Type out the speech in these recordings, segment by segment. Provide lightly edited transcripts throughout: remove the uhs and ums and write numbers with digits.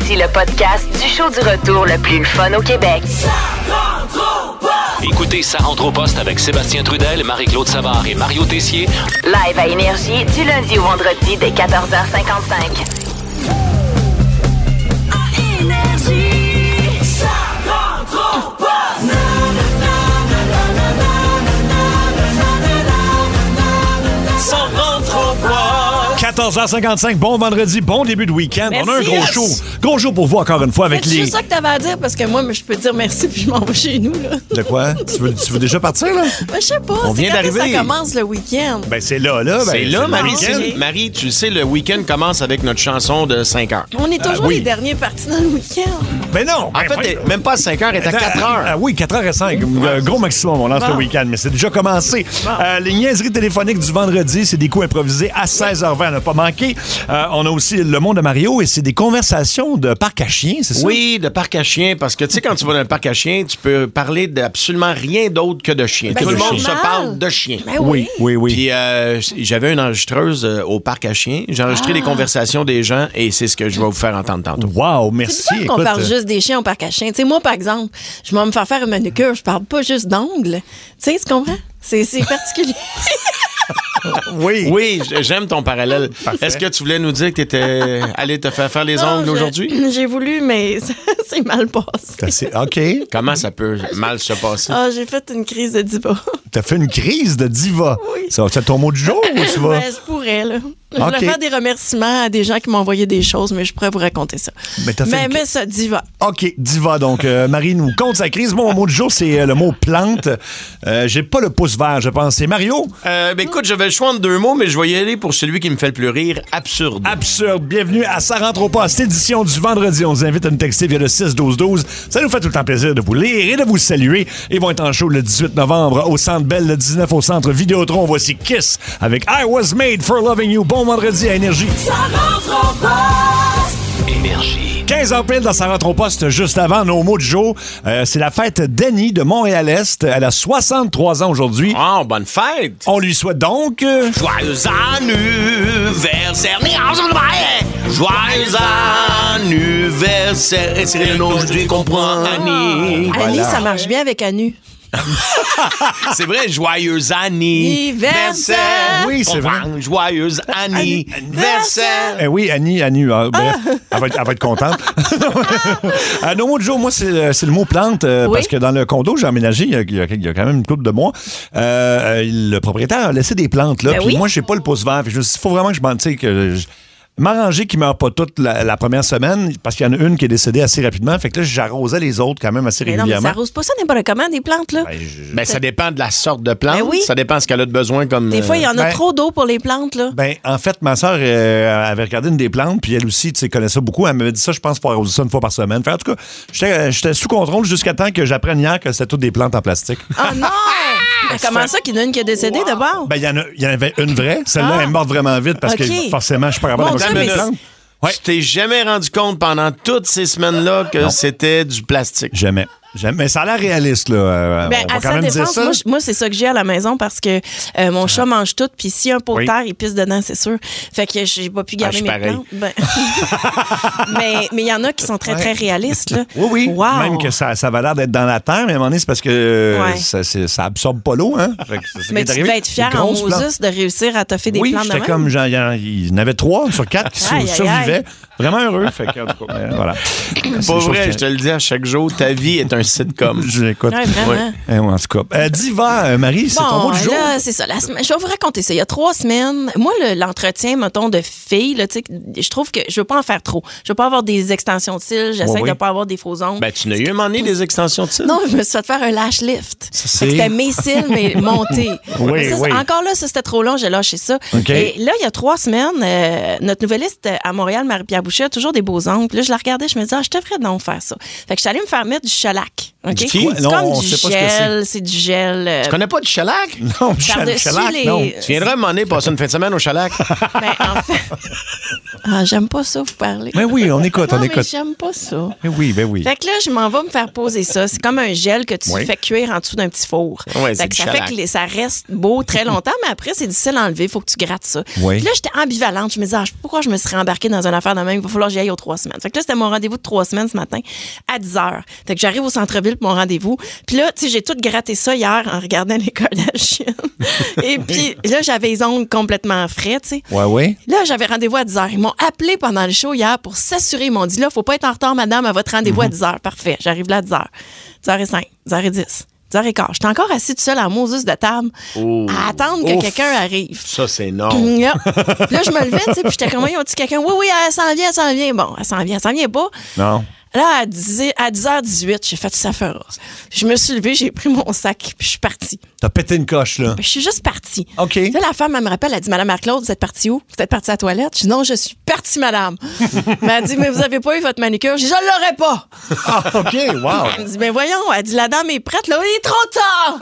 Voici le podcast du show du retour le plus fun au Québec. Écoutez Ça rentre au poste avec Sébastien Trudel, Marie-Claude Savard et Mario Tessier. Live à Énergie du lundi au vendredi dès 14h55. Énergie, ça rentre au poste. 14h55, bon vendredi, bon début de week-end. Merci. On a un gros show. Gros show pour vous encore une fois avec C'est les... juste ça que t'avais à dire parce que moi, je peux te dire merci puis je m'en vais chez nous. Là. De quoi? Tu veux déjà partir, là? Ben, je sais pas. On c'est vient quand d'arriver. ça commence le week-end. Ben, c'est là. Ben, C'est là, le Marie. week-end. Marie, tu sais, le week-end commence avec notre chanson de 5 heures. On est toujours oui. les derniers partis dans le week-end. Ben non. En fait, même pas à 5 heures, elle est à 4 heures. Ah oui, 4h05. Gros maximum, on lance Bon. le week-end, mais c'est déjà commencé. Les niaiseries téléphoniques du vendredi, c'est des coups improvisés à 16h20, à ne pas manquer. On a aussi le monde de Mario et c'est des conversations de parc à chiens, c'est ça? Oui, de parc à chiens, parce que tu sais, quand tu vas dans le parc à chiens, tu peux parler d'absolument rien d'autre que de chiens. Ben, Tout le c'est monde se normal. parle de chiens. Ben oui. Oui. Puis j'avais une enregistreuse au parc à chiens. J'ai enregistré les conversations des gens et c'est ce que je vais vous faire entendre tantôt. Wow, C'est merci. bizarre qu'on Écoute, parle juste des chiens au parc à chiens. Tu sais, moi, par exemple, je vais me faire faire une manucure, je parle pas juste d'ongles. Tu sais, tu comprends? C'est particulier. Oui. Oui, j'aime ton parallèle. Est-ce que tu voulais nous dire que tu étais allé te faire les ongles Non, aujourd'hui? J'ai voulu, mais ça s'est mal passé. OK. Comment ça peut mal se passer? Ah, j'ai fait une crise de diva. T'as fait une crise de diva. Oui. Ça, c'est ton mot du jour ou tu vas? Ben, je pourrais, là. Je OK. voulais faire des remerciements à des gens qui m'ont envoyé des choses, mais je pourrais vous raconter ça. Mais t'as fait une- mais ça, diva. OK, diva. Donc, Marie nous compte sa crise. Mon mot du jour, c'est le mot plante. J'ai pas le pouce vert, je pense. C'est Mario. Ben écoute, j'avais le choix entre deux mots, mais je vais y aller pour celui qui me fait le plus rire. Absurde. Absurde. Bienvenue à Ça rentre au poste, édition du vendredi. On vous invite à nous texter via le 6-12-12. Ça nous fait tout le temps plaisir de vous lire et de vous saluer. Ils vont être en show le 18 novembre au Centre Bell, le 19 au Centre Vidéotron. Voici Kiss avec I Was Made for Loving You. Bon vendredi à Énergie. Ça rentre au poste. Énergie. 15 ans pile dans sa rentre au poste juste avant nos mots du jour. C'est la fête d'Annie de Montréal-Est. Elle a 63 ans aujourd'hui. Oh, bonne fête! On lui souhaite donc... Joyeux anniversaire! Joyeux anniversaire! Et c'est aujourd'hui qu'on prend Annie. Annie, ça marche bien avec Anu. C'est vrai, joyeux anniversaire! Oui, c'est vrai. Joyeux anniversaire! Eh oui, Annie. Bref, elle va être contente. À nos mots du jour, moi, c'est le mot plante, Oui. parce que dans le condo, j'ai emménagé il y a quand même une couple de mois. Le propriétaire a laissé des plantes là. Ben Puis oui. moi, j'ai pas le pouce vert. Puis je me suis dit, il faut vraiment que je m'en tire, m'arranger qu'ils ne meurent pas toutes la première semaine, parce qu'il y en a une qui est décédée assez rapidement. Fait que là, j'arrosais les autres quand même assez Mais non, mais régulièrement. ça arrose pas ça n'importe comment, des plantes, là. Ben, ça dépend de la sorte de plante. Ben oui. Ça dépend de ce qu'elle a de besoin comme. Des fois, il y en a ben- trop d'eau pour les plantes, là. Ben, en fait, ma soeur avait regardé une des plantes, puis elle aussi, tu sais, connaît ça beaucoup. Elle m'avait dit ça, je pense, pour arroser ça une fois par semaine. Fait, en tout cas, j'étais sous contrôle jusqu'à temps que j'apprenne hier que c'était toutes des plantes en plastique. Ah non! Mais comment ça qu'il y en a une qui est décédée d'abord? Ben, il y en avait une vraie. Celle-là, Ah. elle est morte vraiment vite parce OK. que forcément, je suis pas capable Bon, de ça, regarder mais les plantes. Ouais. Tu t'es jamais rendu compte pendant toutes ces semaines-là que c'était du plastique. Jamais. Mais ça a l'air réaliste, là. Ben, on va à quand sa même dire défense, ça. moi, c'est ça que j'ai à la maison parce que mon chat mange tout, puis s'il y a un pot Oui. de terre, il pisse dedans, c'est sûr. Fait que j'ai pas pu garder je suis mes pareil. plantes. Ben... mais il y en a qui sont très, très réalistes, là. Oui. Wow. Même que ça va l'air d'être dans la terre, mais à un moment donné, c'est parce que Ouais. ça absorbe pas l'eau, hein. Fait que c'est ça qui Mais est tu arrivé. devais être fier Des en grosses plantes. Moses de réussir à toffer des Oui, plantes de j'étais même. comme, il y en avait 3 sur 4 qui Aïe, aïe, survivaient. aïe. Vraiment heureux. Fait que, en tout cas, voilà. Pas vrai, je te le dis à chaque jour, ta vie est un sitcom. J'écoute. Ouais, vraiment. En tout cas. Diva, Marie, c'est ton mot du jour. Là, c'est ça. Je vais vous raconter ça. Il y a 3 semaines, moi, l'entretien, mettons, de filles, là, tu sais, je trouve que je veux pas en faire trop. Je veux pas avoir des extensions de cils. J'essaie Oui. de pas avoir des faux ongles. Ben, tu n'as eu un moment donné des extensions de cils? Non, je me suis fait faire un lash lift. c'est- Fait que c'était mes cils, mais montés. Oui, Mais ça, oui. Encore là, ça, c'était trop long. J'ai lâché ça. OK. Et là, il y a 3 semaines, notre nouvelliste à Montréal, Marie-Pierre Boucher, a toujours des beaux ongles. Puis là, je la regardais, je me disais, je devrais donc faire ça. Fait que je suis allée me faire mettre du shellac. OK? Du C'est quoi? Non, comme on du sait pas ce que gel. C'est du gel. Tu connais pas du shellac? Non, Par-dessus shellac, les- non. Tu viendrais à un moment donné passer une fin de semaine au shellac? Ben, en fait. Ah, j'aime pas ça, vous parler. Mais oui, on écoute, non, on mais écoute. j'aime pas ça. Ben oui. Fait que là, je m'en vais me faire poser ça. C'est comme un gel que tu Oui. fais cuire en dessous d'un petit four. Ouais, c'est Fait que du ça fait shellac. que ça reste beau très longtemps, mais après, c'est difficile à enlever. Il faut que tu grattes ça. Oui. Puis là, j'étais ambivalente. Je me disais, pourquoi je me serais embarquée dans une affaire de même? Il va falloir que j'y aille aux 3 semaines. Fait que là, c'était mon rendez-vous de 3 semaines ce matin à 10h. Fait que j'arrive au centre-ville pour mon rendez-vous. Puis là, tu sais, j'ai tout gratté ça hier en regardant les Kardashians. Et puis là, j'avais les ongles complètement frais, tu sais. Ouais. Là, j'avais rendez-vous à 10h. Ils m'ont appelé pendant le show hier pour s'assurer. Ils m'ont dit, là, faut pas être en retard, madame, à votre rendez-vous à 10h. Parfait. J'arrive là à 10h. 10h05, 10h10, 10h15. J'étais encore assis tout seul à Moses de table à attendre que Ouf. quelqu'un arrive. Ça, c'est énorme. Là, Puis là, je me levais, tu sais, puis j'étais comme, ils ont dit quelqu'un, oui, elle s'en vient. Bon, elle s'en vient pas. Non. Là, à 10h18, j'ai fait ça fera. Je me suis levée, j'ai pris mon sac, puis je suis partie. T'as pété une coche, là. Je suis juste partie. OK. Là, la femme, elle me rappelle, elle dit, Madame Marc-Claude, vous êtes partie où? Vous êtes partie à la toilette? Je dis, non, je suis partie, madame. Mais elle dit, mais vous avez pas eu votre manucure? Je dis, je l'aurais pas. Ah, OK, wow. Elle me dit, mais voyons, elle dit, la dame est prête, là, il est trop tard.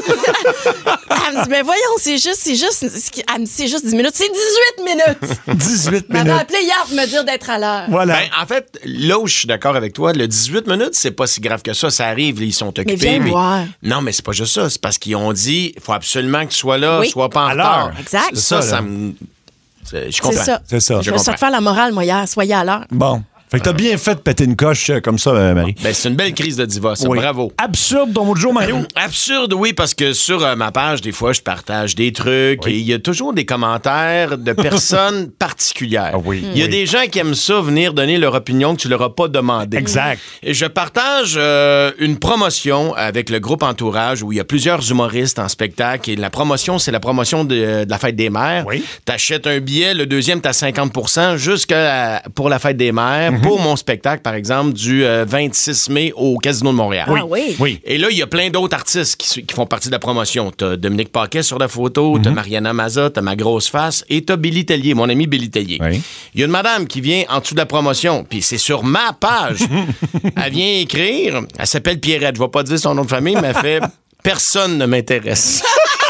Elle me dit, mais voyons, c'est juste, elle me dit, c'est juste 10 minutes. C'est 18 minutes. 18 Elle m'avait minutes. appelé hier pour me dire d'être à l'heure. Voilà. Ben, en fait, là où je suis d'accord avec toi, le 18 minutes, c'est pas si grave que ça. Ça arrive, là, ils sont occupés. viens voir. Non, mais c'est pas juste ça. C'est parce qu'ils ont dit, il faut absolument que tu sois là, Oui. sois pas en À retard. l'heure. Exact. Ça, C'est ça, là. me... Je C'est comprends. ça. C'est ça. Je me suis fait faire la morale, moi, hier. Soyez à l'heure. Bon. Fait que t'as bien fait de péter une coche comme ça, Marie. Ben, c'est une belle crise de divorce. Oui. Bravo. Absurde, ton mot de jour, Mario. Absurde, oui, parce que sur ma page, des fois, je partage des trucs et il y a toujours des commentaires de personnes particulières. Ah oui. Il y a Oui. des gens qui aiment ça, venir donner leur opinion que tu leur as pas demandé. Exact. Et je partage une promotion avec le groupe Entourage où il y a plusieurs humoristes en spectacle et la promotion, c'est la promotion de la Fête des Mères. Oui. T'achètes un billet, le deuxième, t'as 50% pour la Fête des Mères, pour mon spectacle, par exemple, du 26 mai au Casino de Montréal. Ah oui. Oui. Et là, il y a plein d'autres artistes qui font partie de la promotion. T'as Dominique Paquet sur la photo, t'as Mariana Maza, t'as Ma Grosse Face et t'as Billy Tellier, mon ami Billy Tellier. Oui. Il y a une madame qui vient en dessous de la promotion, puis c'est sur ma page. Elle vient écrire, elle s'appelle Pierrette, je vais pas dire son nom de famille, mais elle fait « Personne ne m'intéresse ».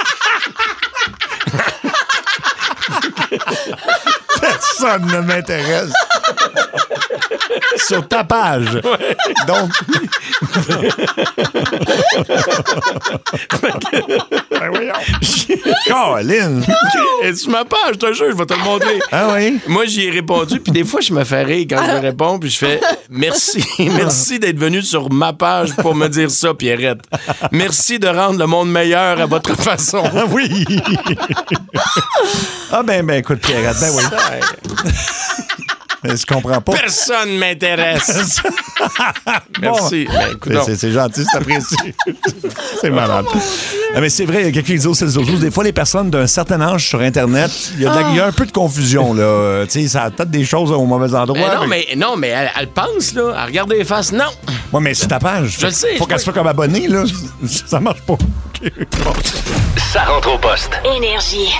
Personne ne m'intéresse. Sur ta page. Donc. Ben voyons. Colin. Et sur ma page, je te jure, je vais te le montrer. Ah oui? Moi, j'y ai répondu, puis des fois, je me fais rire quand je réponds, puis je fais « Merci, merci d'être venu sur ma page pour me dire ça, Pierrette. Merci de rendre le monde meilleur à votre façon. » Ah oui. Ah ben écoute, Pierrette, ben oui. Mais je comprends pas. Personne m'intéresse. Merci. Bon. Ben, écoute donc. C'est gentil, c'est apprécié. C'est malade. Ah, mais c'est vrai, il y a quelqu'un qui dit au 16-12, des fois, les personnes d'un certain âge sur Internet, il y a un peu de confusion, là. Tu sais, ça a peut-être des choses au mauvais endroit. Non, mais elle pense, là. Elle regarde les faces. Non. Ouais, mais c'est ta page. Je le sais, Faut qu'elle soit comme abonnée, là. Ça marche pas. OK. Bon. Ça rentre au poste. Énergie.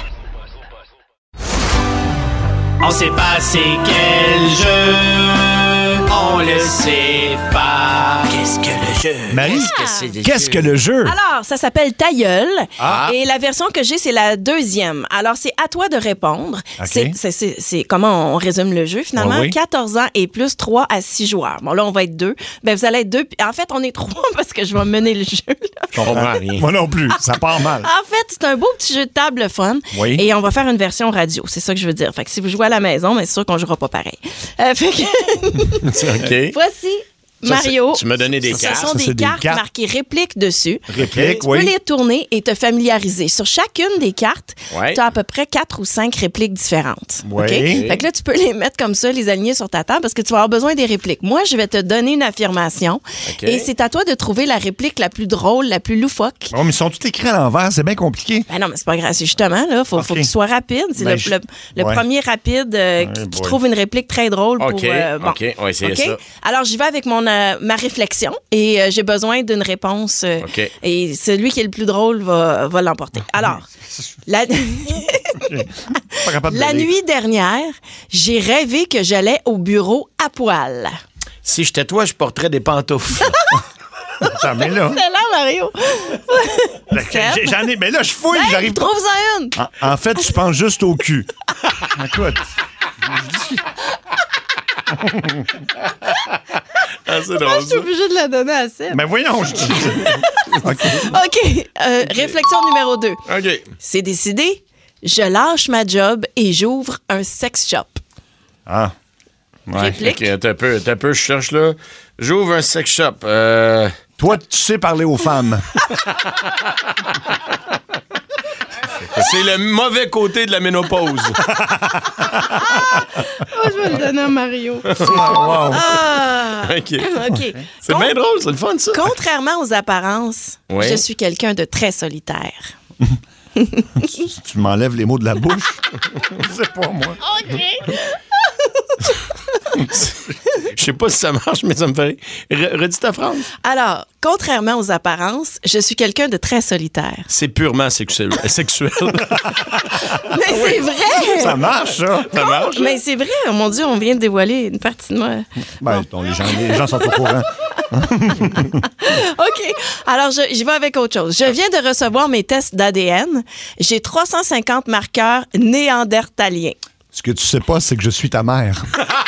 On sait pas c'est quel jeu, on le sait pas. Qu'est-ce que le jeu? Marie, qu'est-ce que le jeu? Alors, ça s'appelle Ta gueule. Ah. Et la version que j'ai, c'est la deuxième. Alors, c'est à toi de répondre. OK. C'est comment on résume le jeu, finalement. Ah oui. 14 ans et plus 3 à 6 joueurs. Bon, là, on va être 2. Ben, vous allez être 2. En fait, on est 3 parce que je vais mener le jeu. Là. Je comprends rien. Moi non plus, ça part mal. En fait, c'est un beau petit jeu de table fun. Oui. Et on va faire une version radio. C'est ça que je veux dire. Fait que si vous jouez à la maison, mais c'est sûr qu'on jouera pas pareil. Fait que OK. voici Mario. Tu m'as donné des Ce cartes. sont Ça, des c'est des cartes cartes. marquées répliques dessus. Réplique, Tu oui. peux les tourner et te familiariser. Sur chacune des cartes, Ouais. tu as à peu près 4 ou 5 répliques différentes. Ouais. OK? Fait que là, tu peux les mettre comme ça, les aligner sur ta table parce que tu vas avoir besoin des répliques. Moi, je vais te donner une affirmation OK. et c'est à toi de trouver la réplique la plus drôle, la plus loufoque. Oh, mais ils sont tous écrits à l'envers, c'est bien compliqué. Ben non, mais c'est pas grave. C'est justement, là, faut OK. que tu sois rapide. C'est Ben, le ouais. premier rapide qui boy. trouve une réplique très drôle pour... OK, bon. OK, on va essayer OK? ça. Alors, j'y vais avec ma réflexion et j'ai besoin d'une réponse. OK. Et celui qui est le plus drôle va l'emporter. Alors, la, Pas capable de la lire. nuit dernière, j'ai rêvé que j'allais au bureau à poil. Si j'étais toi, je porterais des pantoufles. Attends, mais là, C'est là, Mario. j'en ai. Mais là, je fouille, Hey, j'arrive pas. trouve-en une. En fait, tu penses juste au cul. Écoute. Ah, c'est Moi, drôle, je suis obligée de la donner à Seb. Mais voyons, je dis. OK. OK. Réflexion numéro 2. OK. C'est décidé. Je lâche ma job et j'ouvre un sex shop. Ah. Ouais. Réplique. OK, t'as un peu, je cherche là. J'ouvre un sex shop. Toi, tu sais parler aux femmes. C'est le mauvais côté de la ménopause. Oh, je vais le donner à Mario. Wow. Ah. OK. OK. C'est bien drôle, c'est le fun, ça. Contrairement aux apparences, Oui. je suis quelqu'un de très solitaire. Tu m'enlèves les mots de la bouche. C'est pas moi. OK. Je sais pas si ça marche, mais ça me fait rire. Redis ta phrase. Alors, contrairement aux apparences, je suis quelqu'un de très solitaire. C'est purement sexuel. Mais c'est vrai! Ça marche, ça. Ça marche? Mais c'est vrai, oh mon Dieu, on vient de dévoiler une partie de moi. Ben, bon, les gens sont au courant. OK. Alors, j'y vais avec autre chose. Je viens de recevoir mes tests d'ADN. J'ai 350 marqueurs néandertaliens. Ce que tu sais pas, c'est que je suis ta mère.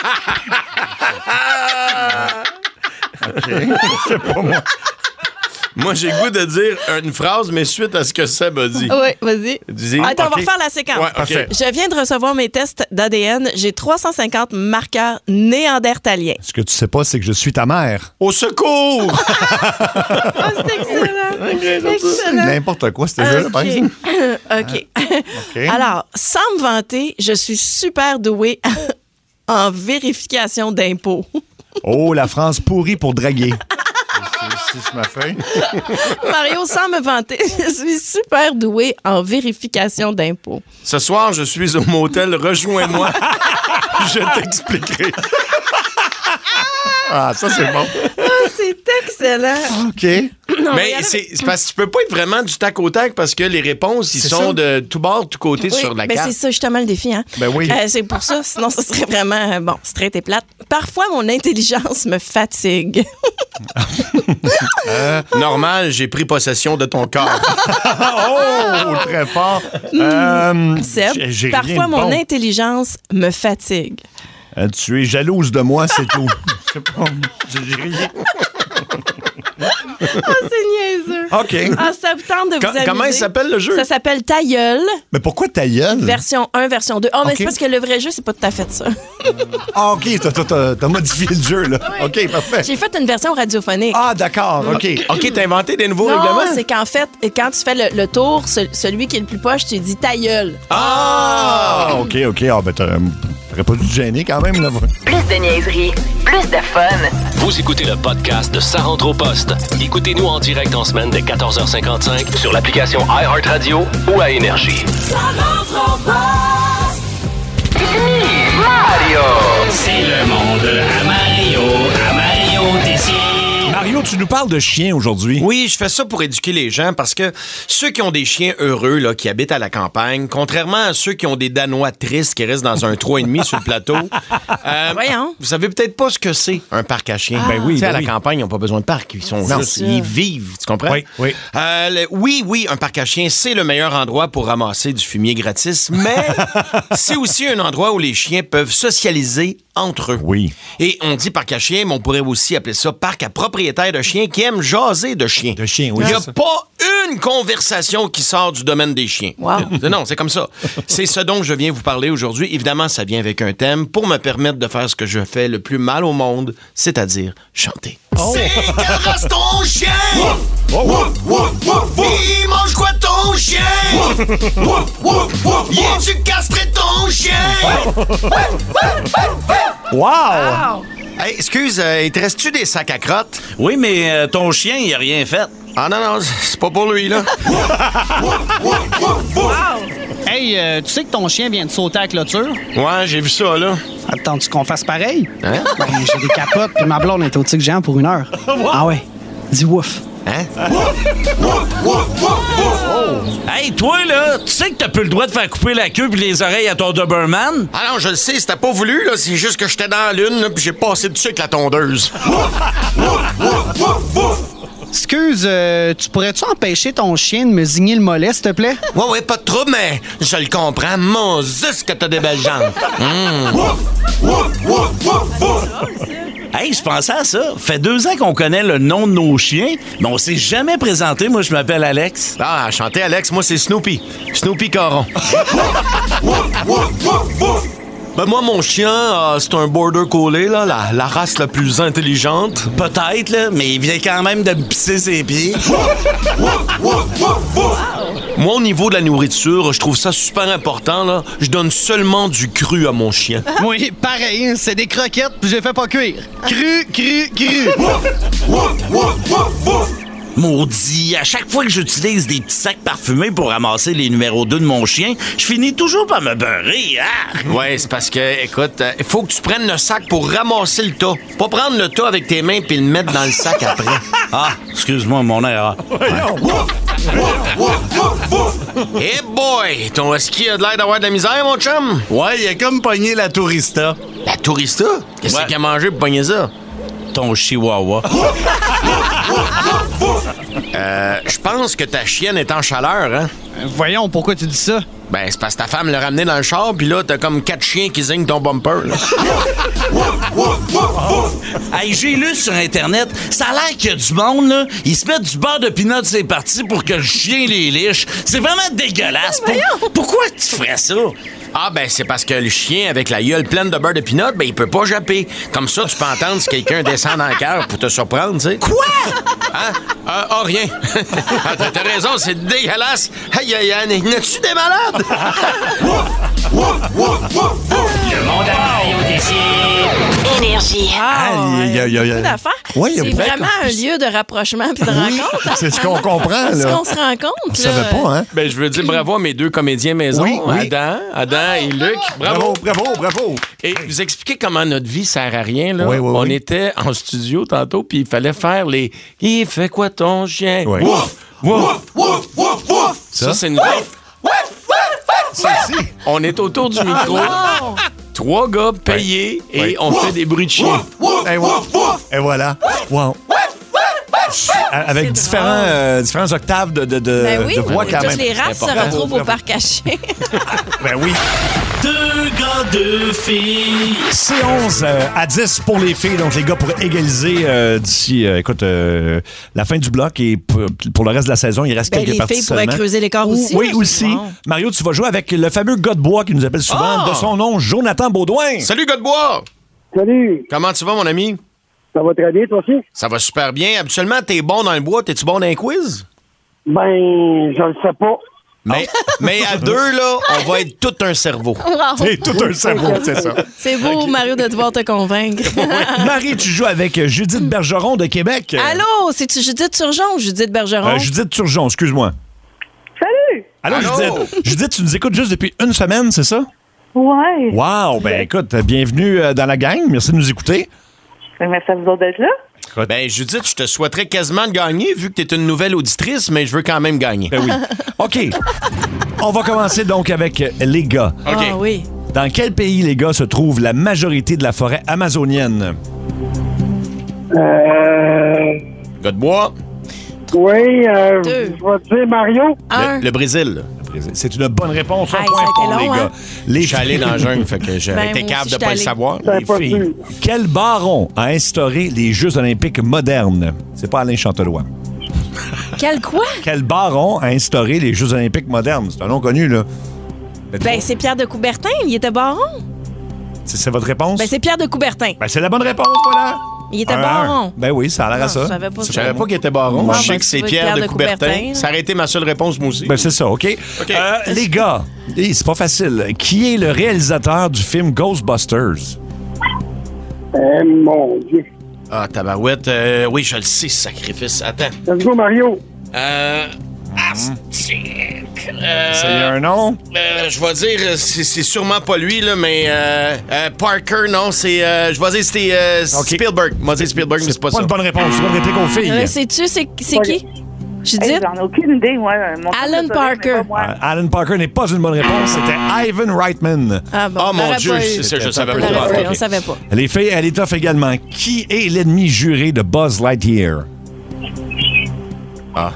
OK. C'est pas moi. Moi, j'ai le goût de dire une phrase, mais suite à ce que Seb a dit. Oui, vas-y. Dis. Attends, on va OK. refaire la séquence. Ouais, parfait. Je viens de recevoir mes tests d'ADN. J'ai 350 marqueurs néandertaliens. Ce que tu sais pas, c'est que je suis ta mère. Au secours! Ah, c'est excellent. Excellent. N'importe quoi, ce jeu-là, par exemple. OK. OK. Alors, sans me vanter, je suis super douée en vérification d'impôts. Oh, la France pourrie pour draguer. C'est ma feuille. Mario, sans me vanter, je suis super douée en vérification d'impôts. Ce soir, je suis au motel. Rejoins-moi. Je t'expliquerai. Ah, ça, c'est bon. Ah, c'est excellent. OK. Non, Mais regardez- c'est parce que tu peux pas être vraiment du tac au tac parce que les réponses, ils C'est sont ça. de tout bord, tout côté Oui, sur la ben carte. c'est ça justement le défi, hein? Ben oui. C'est pour ça, sinon ça serait vraiment, bon, straight et plate. Parfois, mon intelligence me fatigue. Normal, j'ai pris possession de ton corps. Oh, très fort. Seb, j'ai rien parfois de mon bon. intelligence me fatigue. Tu es jalouse de moi, c'est tout. Je sais pas. J'ai rien. Ah, c'est niaiseux. OK. Ah, ça vous tente de vous amuser. Comment il s'appelle le jeu? Ça s'appelle Ta gueule, Mais pourquoi ta gueule? version 1, version 2. Oh, mais OK. c'est parce que le vrai jeu, c'est pas tout à fait ça. Ah, OK, t'as modifié le jeu, là. OK, parfait. J'ai fait une version radiophonique. Ah, d'accord, OK. OK, t'as inventé des nouveaux Non, règlements? c'est qu'en fait, quand tu fais le tour, celui qui est le plus poche, tu dis ta gueule. Ah, OK. Ah, ben, t'aurais pas dû te gêner quand même, là. Plus de niaiserie, plus de fun. Vous écoutez le podcast de Ça rentre au poste. Écoutez-nous en direct en semaine dès 14h55 sur l'application iHeartRadio ou à Énergie. C'est le monde à Mario Tessier. Mario, tu nous parles de chiens aujourd'hui. Oui, je fais ça pour éduquer les gens parce que ceux qui ont des chiens heureux là, qui habitent à la campagne, contrairement à ceux qui ont des Danois tristes qui restent dans un 3,5 sur le plateau, Voyons. vous savez peut-être pas ce que c'est un parc à chiens. Ben oui, Tu sais, ben à la oui. campagne, ils n'ont pas besoin de parc. Ils sont Non. juste, ils vivent. Tu comprends? Oui, oui. Oui, un parc à chiens, c'est le meilleur endroit pour ramasser du fumier gratis, mais c'est aussi un endroit où les chiens peuvent socialiser entre eux. Oui. Et on dit parc à chiens, mais on pourrait aussi appeler ça parc à propriétaires de chiens qui aiment jaser de chiens. De chiens, oui. Il n'y a c'est ça. pas une conversation qui sort du domaine des chiens. Wow. Non, c'est comme ça. C'est ce dont je viens vous parler aujourd'hui. Évidemment, ça vient avec un thème pour me permettre de faire ce que je fais le plus mal au monde, c'est-à-dire chanter. C'est caresse ton chien! Il mange quoi ton chien? Tu castré ton chien? Wow! Hey, excuse, il te reste-tu des sacs à crottes? Oui, mais ton chien, il a rien fait. Ah non, c'est pas pour lui, là. Hey, tu sais que ton chien vient de sauter à la clôture? Ouais, j'ai vu ça, là. Attends-tu qu'on fasse pareil? Hein? Ben, j'ai des capotes, puis ma blonde est au tic géant pour 1 heure. Ah ouais, dis ouf. Hein? Hey, toi, là, tu sais que t'as plus le droit de faire couper la queue puis les oreilles à ton Doberman? Ah non, je le sais, c'était pas voulu, là. C'est juste que j'étais dans la lune, là, puis j'ai passé dessus avec la tondeuse. Excuse, tu pourrais-tu empêcher ton chien de me zigner le mollet, s'il te plaît? Ouais, pas de trouble, mais je le comprends. Mon Zeus que t'as des belles jambes. Hey, je pensais à ça. Fait 2 ans qu'on connaît le nom de nos chiens, mais on s'est jamais présenté. Moi, je m'appelle Alex. Ah, enchanté, Alex. Moi, c'est Snoopy. Snoopy Caron. Ben moi, mon chien, c'est un border collie, là, la race la plus intelligente. Peut-être, là, mais il vient quand même de me pisser ses pieds. Moi, au niveau de la nourriture, je trouve ça super important, là. Je donne seulement du cru à mon chien. Oui, pareil, c'est des croquettes, puis je les fais pas cuire. Cru. Maudit, à chaque fois que j'utilise des petits sacs parfumés pour ramasser les numéros 2 de mon chien, je finis toujours par me beurrer, hein? Ouais, c'est parce que, écoute, il faut que tu prennes le sac pour ramasser le tas. Pas prendre le tas avec tes mains puis le mettre dans le sac après. Ah, excuse-moi, mon erreur. Hey boy! Ton husky a de l'air d'avoir de la misère, mon chum? Ouais, il a comme pogné la tourista. La tourista? Qu'est-ce Ouais. qu'il a mangé pour pogner ça? Ton chihuahua. Je pense que ta chienne est en chaleur, hein? Voyons, pourquoi tu dis ça? Ben, c'est parce que ta femme l'a ramené dans le char, puis là, t'as comme 4 chiens qui zignent ton bumper, là. Hey, j'ai lu sur Internet, ça a l'air qu'il y a du monde, là, ils se mettent du beurre de pinot c'est parti pour que le chien les liche. C'est vraiment dégueulasse. Pourquoi tu ferais ça? Ah, ben, c'est parce que le chien, avec la gueule pleine de beurre de pinot, ben, il peut pas japper. Comme ça, tu peux entendre si quelqu'un descend dans le cœur pour te surprendre, tu sais. Quoi? Hein? Rien. T'as raison, c'est dégueulasse. Aïe, n'as-tu des malades? Le monde à Mario décide. Énergie. Aïe. D'affaires. Ouais, C'est il y a vraiment un lieu de rapprochement puis de rencontre. C'est ce qu'on comprend, Est-ce là. qu'on se rencontre? Je savais pas, hein? Ben, je veux dire bravo à mes 2 comédiens maison, Oui. Adam et Luc. Bravo. Bravo. Et vous expliquez comment notre vie sert à rien, là. Oui. On était en studio tantôt, puis il fallait faire les « Il fait quoi ton chien? Oui. Wouf! Wouf! Wouf! Wouf! Wouf! » Ça, c'est nous autres. On est autour du micro. 3 gars payés et on fait des bruits de chien. Et voilà. Wow. Avec différents octaves Ben oui, de voix quand toutes même. les races se retrouvent au parc à chiens. Ben oui. 2 gars, 2 filles. C'est 11 à 10 pour les filles. Donc, les gars pourraient égaliser d'ici, la fin du bloc. Et pour le reste de la saison, il reste Ben, quelques les parties filles pourraient seulement. creuser l'écart aussi. Oui, là, aussi. c'est bon. Mario, tu vas jouer avec le fameux gars de bois qui nous appelle souvent, de son nom, Jonathan Baudouin. Salut, gars de bois! Salut, Comment tu vas, mon ami? ça va très bien, toi aussi? Ça va super bien. Habituellement, t'es bon dans le bois. T'es-tu bon dans un quiz? Ben, je le sais pas. Mais à 2, là, on va être tout un cerveau. C'est tout un cerveau, c'est ça. C'est beau, Mario, de devoir te convaincre. Marie, tu joues avec Judith Bergeron de Québec. Allô, c'est-tu Judith Turgeon ou Judith Bergeron? Judith Turgeon, excuse-moi. Salut! Allô, Judith. Judith, tu nous écoutes juste depuis une semaine, c'est ça? Ouais. Wow, ben écoute, bienvenue dans la gang. Merci de nous écouter. Merci à vous autres d'être là. Ben, Judith, je te souhaiterais quasiment de gagner vu que t'es une nouvelle auditrice, mais je veux quand même gagner. Ben oui. OK. On va commencer donc avec les gars. OK. Ah oui. Dans quel pays, les gars, se trouve la majorité de la forêt amazonienne? Gars de bois. Oui, Deux. je vais te dire Mario. Le Brésil. C'est une bonne réponse. Un Hey, point ça a pour été les long, gars. hein? Les Je suis allé dans le jungle, fait que j'avais Ben, été moi capable aussi, de pas le j'étais savoir. C'est Les filles. impossible. Quel baron a instauré les Jeux olympiques modernes? C'est pas Alain Chantelois. Quel quoi? Quel baron a instauré les Jeux olympiques modernes? C'est un nom connu, là. Ben, c'est Pierre de Coubertin. Il était baron. C'est votre réponse? Ben, c'est Pierre de Coubertin. Ben, c'est la bonne réponse, voilà. Il était 1-1. baron. Ben oui, ça a l'air à Non, ça. je savais pas Je savais pas qu'il était baron. Ouais, Je sais ben, que c'est tu veux Pierre de Coubertin. Ça aurait été ma seule réponse, moi aussi. Ben, c'est ça, OK. Les gars, c'est pas facile. Qui est le réalisateur du film Ghostbusters? Mon Dieu. Ah, tabarouette. Oui, je le sais, ce sacrifice. Attends. Let's go, Mario. C'est un nom? Je vais dire, c'est sûrement pas lui, là, mais Parker, non, c'est. Je vais dire, c'était Spielberg. Je vais dire Spielberg, mais c'est pas Pas ça. une bonne réponse. C'est pas une réplique aux filles. Sais-tu, c'est qui? Je dis. Hey, j'en ai aucune idée, moi. Mon Alan fils de Parker. mais pas moi. Alan Parker n'est pas une bonne réponse. C'était Ivan Reitman. Ah, bon, Oh on mon l'aurait Dieu, pas eu. je savais On pas. l'aurait pas eu, Ok. on savait pas. Les filles, elle est tough également. Qui est l'ennemi juré de Buzz Lightyear? Ah.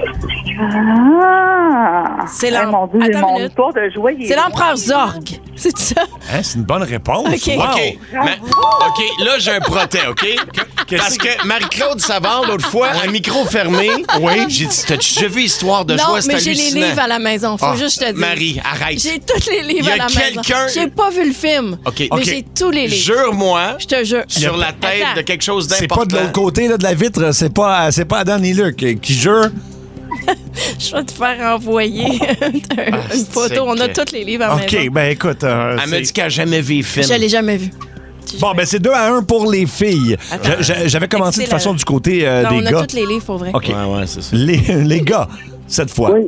C'est l'em- mon Dieu, Attends une mon minute. histoire de joie. il est C'est l'empereur Zorg. C'est ça? Hein, c'est une bonne réponse. OK. Wow. OK. OK, là, j'ai un protège, OK? Parce que Marie-Claude Savard, l'autre fois, un micro fermé, j'ai dit, t'as-tu déjà vu Histoire de Non, joie? C'est mais j'ai les hallucinant. livres à la maison. Faut juste te dire. Marie, arrête. J'ai tous les livres Il y a à la maison. quelqu'un- J'ai pas vu le film. OK. Mais OK. j'ai tous les livres. Jure-moi, Je te jure. sur la tête Attends. de quelque chose C'est d'important. pas de l'autre côté là, de la vitre, c'est pas Adam ni Luc qui jure. Je vais te faire envoyer une photo. On a tous les livres à la maison. OK, ben écoute. Elle me dit qu'elle n'a jamais vu le film. Je l'ai jamais vu. Bon, ben c'est 2-1 pour les filles. Attends. J'avais commencé de toute façon du côté Non, des on a gars. tous les livres, pour vrai. OK. Ouais, c'est ça. Les gars, cette fois. Oui.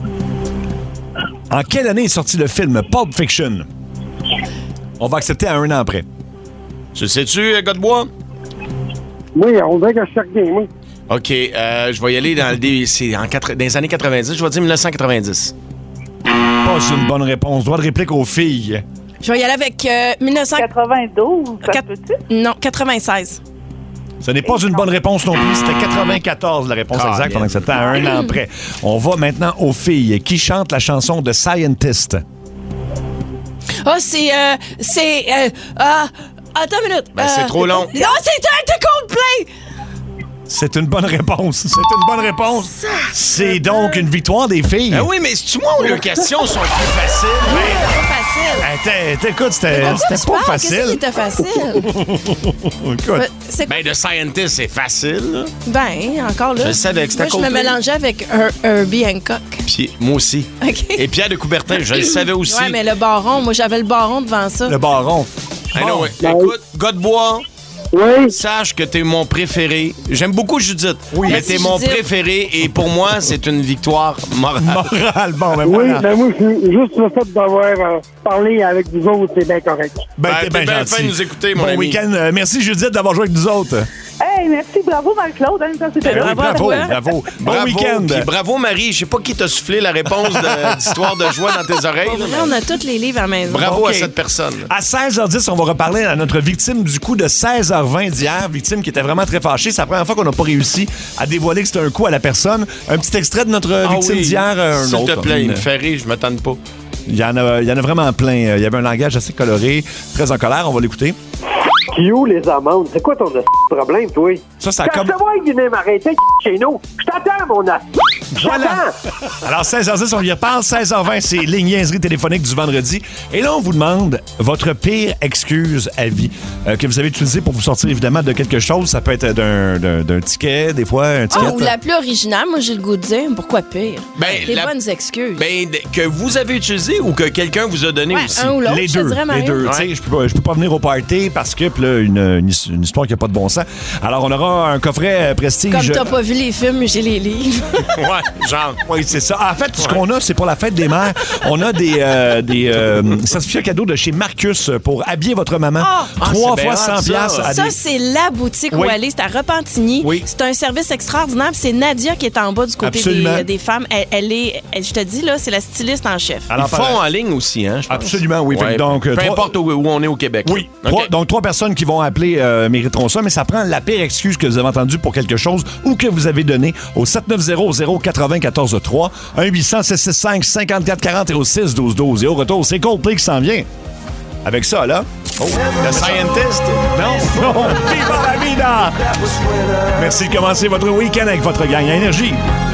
En quelle année est sorti le film Pulp Fiction? On va accepter à 1 an après. Tu le sais-tu, gars de bois? Oui, on dirait que je cherche bien, oui. OK, je vais y aller dans dans les années 90. Je vais dire 1990. Pas une bonne réponse. Droit de réplique aux filles. Je vais y aller avec 92, ça se peut-tu? Non, 96. Ce n'est pas une bonne réponse non plus. C'était 94 la réponse Ah, exacte. bien. On acceptait à 1 an après. On va maintenant aux filles. Qui chante la chanson de Scientist? Ah, c'est... attends une minute. Ben, c'est trop long. Non, c'est Coldplay! C'est une bonne réponse. C'est une bonne réponse. C'est donc une victoire des filles. Ben oui, mais c'est-tu moi où les questions sont plus faciles? C'est pas facile. Écoute, c'était Pourquoi tu pas parles? Qu'est-ce facile. qui était facile? Écoute. C'est Ben, de Scientist, c'est facile, là. Ben, encore là. Je le savais que c'était Moi, je me Coldplay. mélangeais avec Herbie Hancock. Puis moi aussi. OK. Et Pierre de Coubertin, je le savais aussi. Ouais, mais le baron, moi, j'avais le baron devant ça. Le baron. Alors, ouais. Écoute, gars de bois, Oui. sache que t'es mon préféré. J'aime beaucoup Judith. Oui. Mais Merci, t'es mon Judith. préféré et pour moi, c'est une victoire morale. Moral. Bon, ben Oui, voilà. mais moi, juste le fait d'avoir parlé avec vous autres, c'est bien correct. Ben, t'es bien bien gentil. fin de nous écouter, mon bon ami. week-end. Merci, Judith, d'avoir joué avec nous autres. Hey, merci, bravo, Marc-Claude. Hein, ça, c'était Ben oui, Bravo à bravo, toi. bravo. Bon week-end. Puis bravo, Marie. Je sais pas qui t'a soufflé la réponse d'Histoire de joie dans tes oreilles. là, Là, mais on a tous les livres à la maison. bravo OK. à cette personne. À 16h10, on va reparler à notre victime du coup de 16h20 d'hier. Victime qui était vraiment très fâchée. C'est la première fois qu'on n'a pas réussi à dévoiler que c'était un coup à la personne. Un petit extrait de notre victime d'hier. Un S'il autre. te plaît, il me fait rire, je m'attends pas. Il y en a vraiment plein. Il y avait un langage assez coloré, très en colère. On va l'écouter. Qui où les amendes? C'est quoi ton problème, toi? Ça a Quand comme... je te vois, il vient m'arrêter chez nous. Je t'attends, mon as. Voilà. Alors, 16h10, on y reparle. 16h20, c'est les niaiseries téléphoniques du vendredi. Et là, on vous demande votre pire excuse à vie que vous avez utilisée pour vous sortir, évidemment, de quelque chose. Ça peut être d'un ticket, des fois, un ticket. Ah, ou la plus originale, moi, j'ai le goût de dire. Pourquoi pire? Ben, Des la- bonnes excuses. Ben, que vous avez utilisé ou que quelqu'un vous a donné Ouais, aussi? un ou l'autre, Les je te deux, dirais, les Mario. deux. Ouais. Tu sais, je peux pas venir au party parce que, puis là, une histoire qui n'a pas de bon sens. Alors, on aura un coffret prestige. Comme t'as pas vu les films, j'ai les livres. Ouais, genre. Oui, c'est ça. En fait, ce qu'on a, c'est pour la fête des mères. On a des certificats cadeaux de chez Marcus pour habiller votre maman. Ah! 3 c'est fois bien 100 hot, ça. piastres à Ça, des... c'est la boutique où Oui. aller. C'est à Repentigny. Oui. C'est un service extraordinaire. puis c'est Nadia qui est en bas du côté Absolument. des femmes. Je te dis, là, c'est la styliste en chef. Ils font en ligne aussi, hein, je pense. Absolument, oui. Fait que Ouais, donc, peu trois- importe où on est au Québec. Oui. OK. Donc, 3 personnes qui vont appeler mériteront ça, mais ça prend la pire excuse que vous avez entendue pour quelque chose ou que vous avez donné au 7900-943, 1-800-665-5440 et au 61212. Et au retour, c'est Coldplay qui s'en vient. Avec ça, là. Oh, Le Scientist. non, non, viva la vida! Merci de commencer votre week-end avec votre gang à Énergie.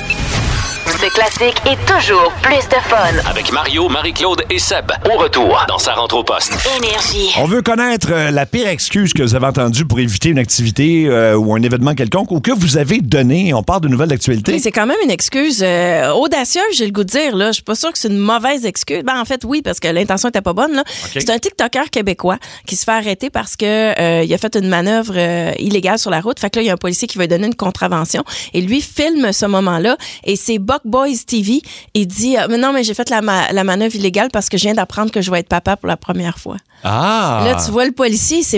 Le classique est toujours plus de fun. Avec Mario, Marie-Claude et Seb. Au retour dans Sa rentre au poste. Énergie. On veut connaître la pire excuse que vous avez entendue pour éviter une activité ou un événement quelconque ou que vous avez donné. On parle de nouvelles d'actualité. Mais c'est quand même une excuse audacieuse, j'ai le goût de dire. Là. Je suis pas sûre que c'est une mauvaise excuse. Ben, en fait, oui, parce que l'intention était pas bonne. Là. C'est un TikToker québécois qui se fait arrêter parce que il a fait une manœuvre illégale sur la route. Fait que là, il y a un policier qui va lui donner une contravention. Et lui filme ce moment-là. Et c'est Buck Boys TV. Il dit mais non, mais j'ai fait la manœuvre illégale parce que je viens d'apprendre que je vais être papa pour la première fois. Ah! Là, tu vois le policier, il sait pas.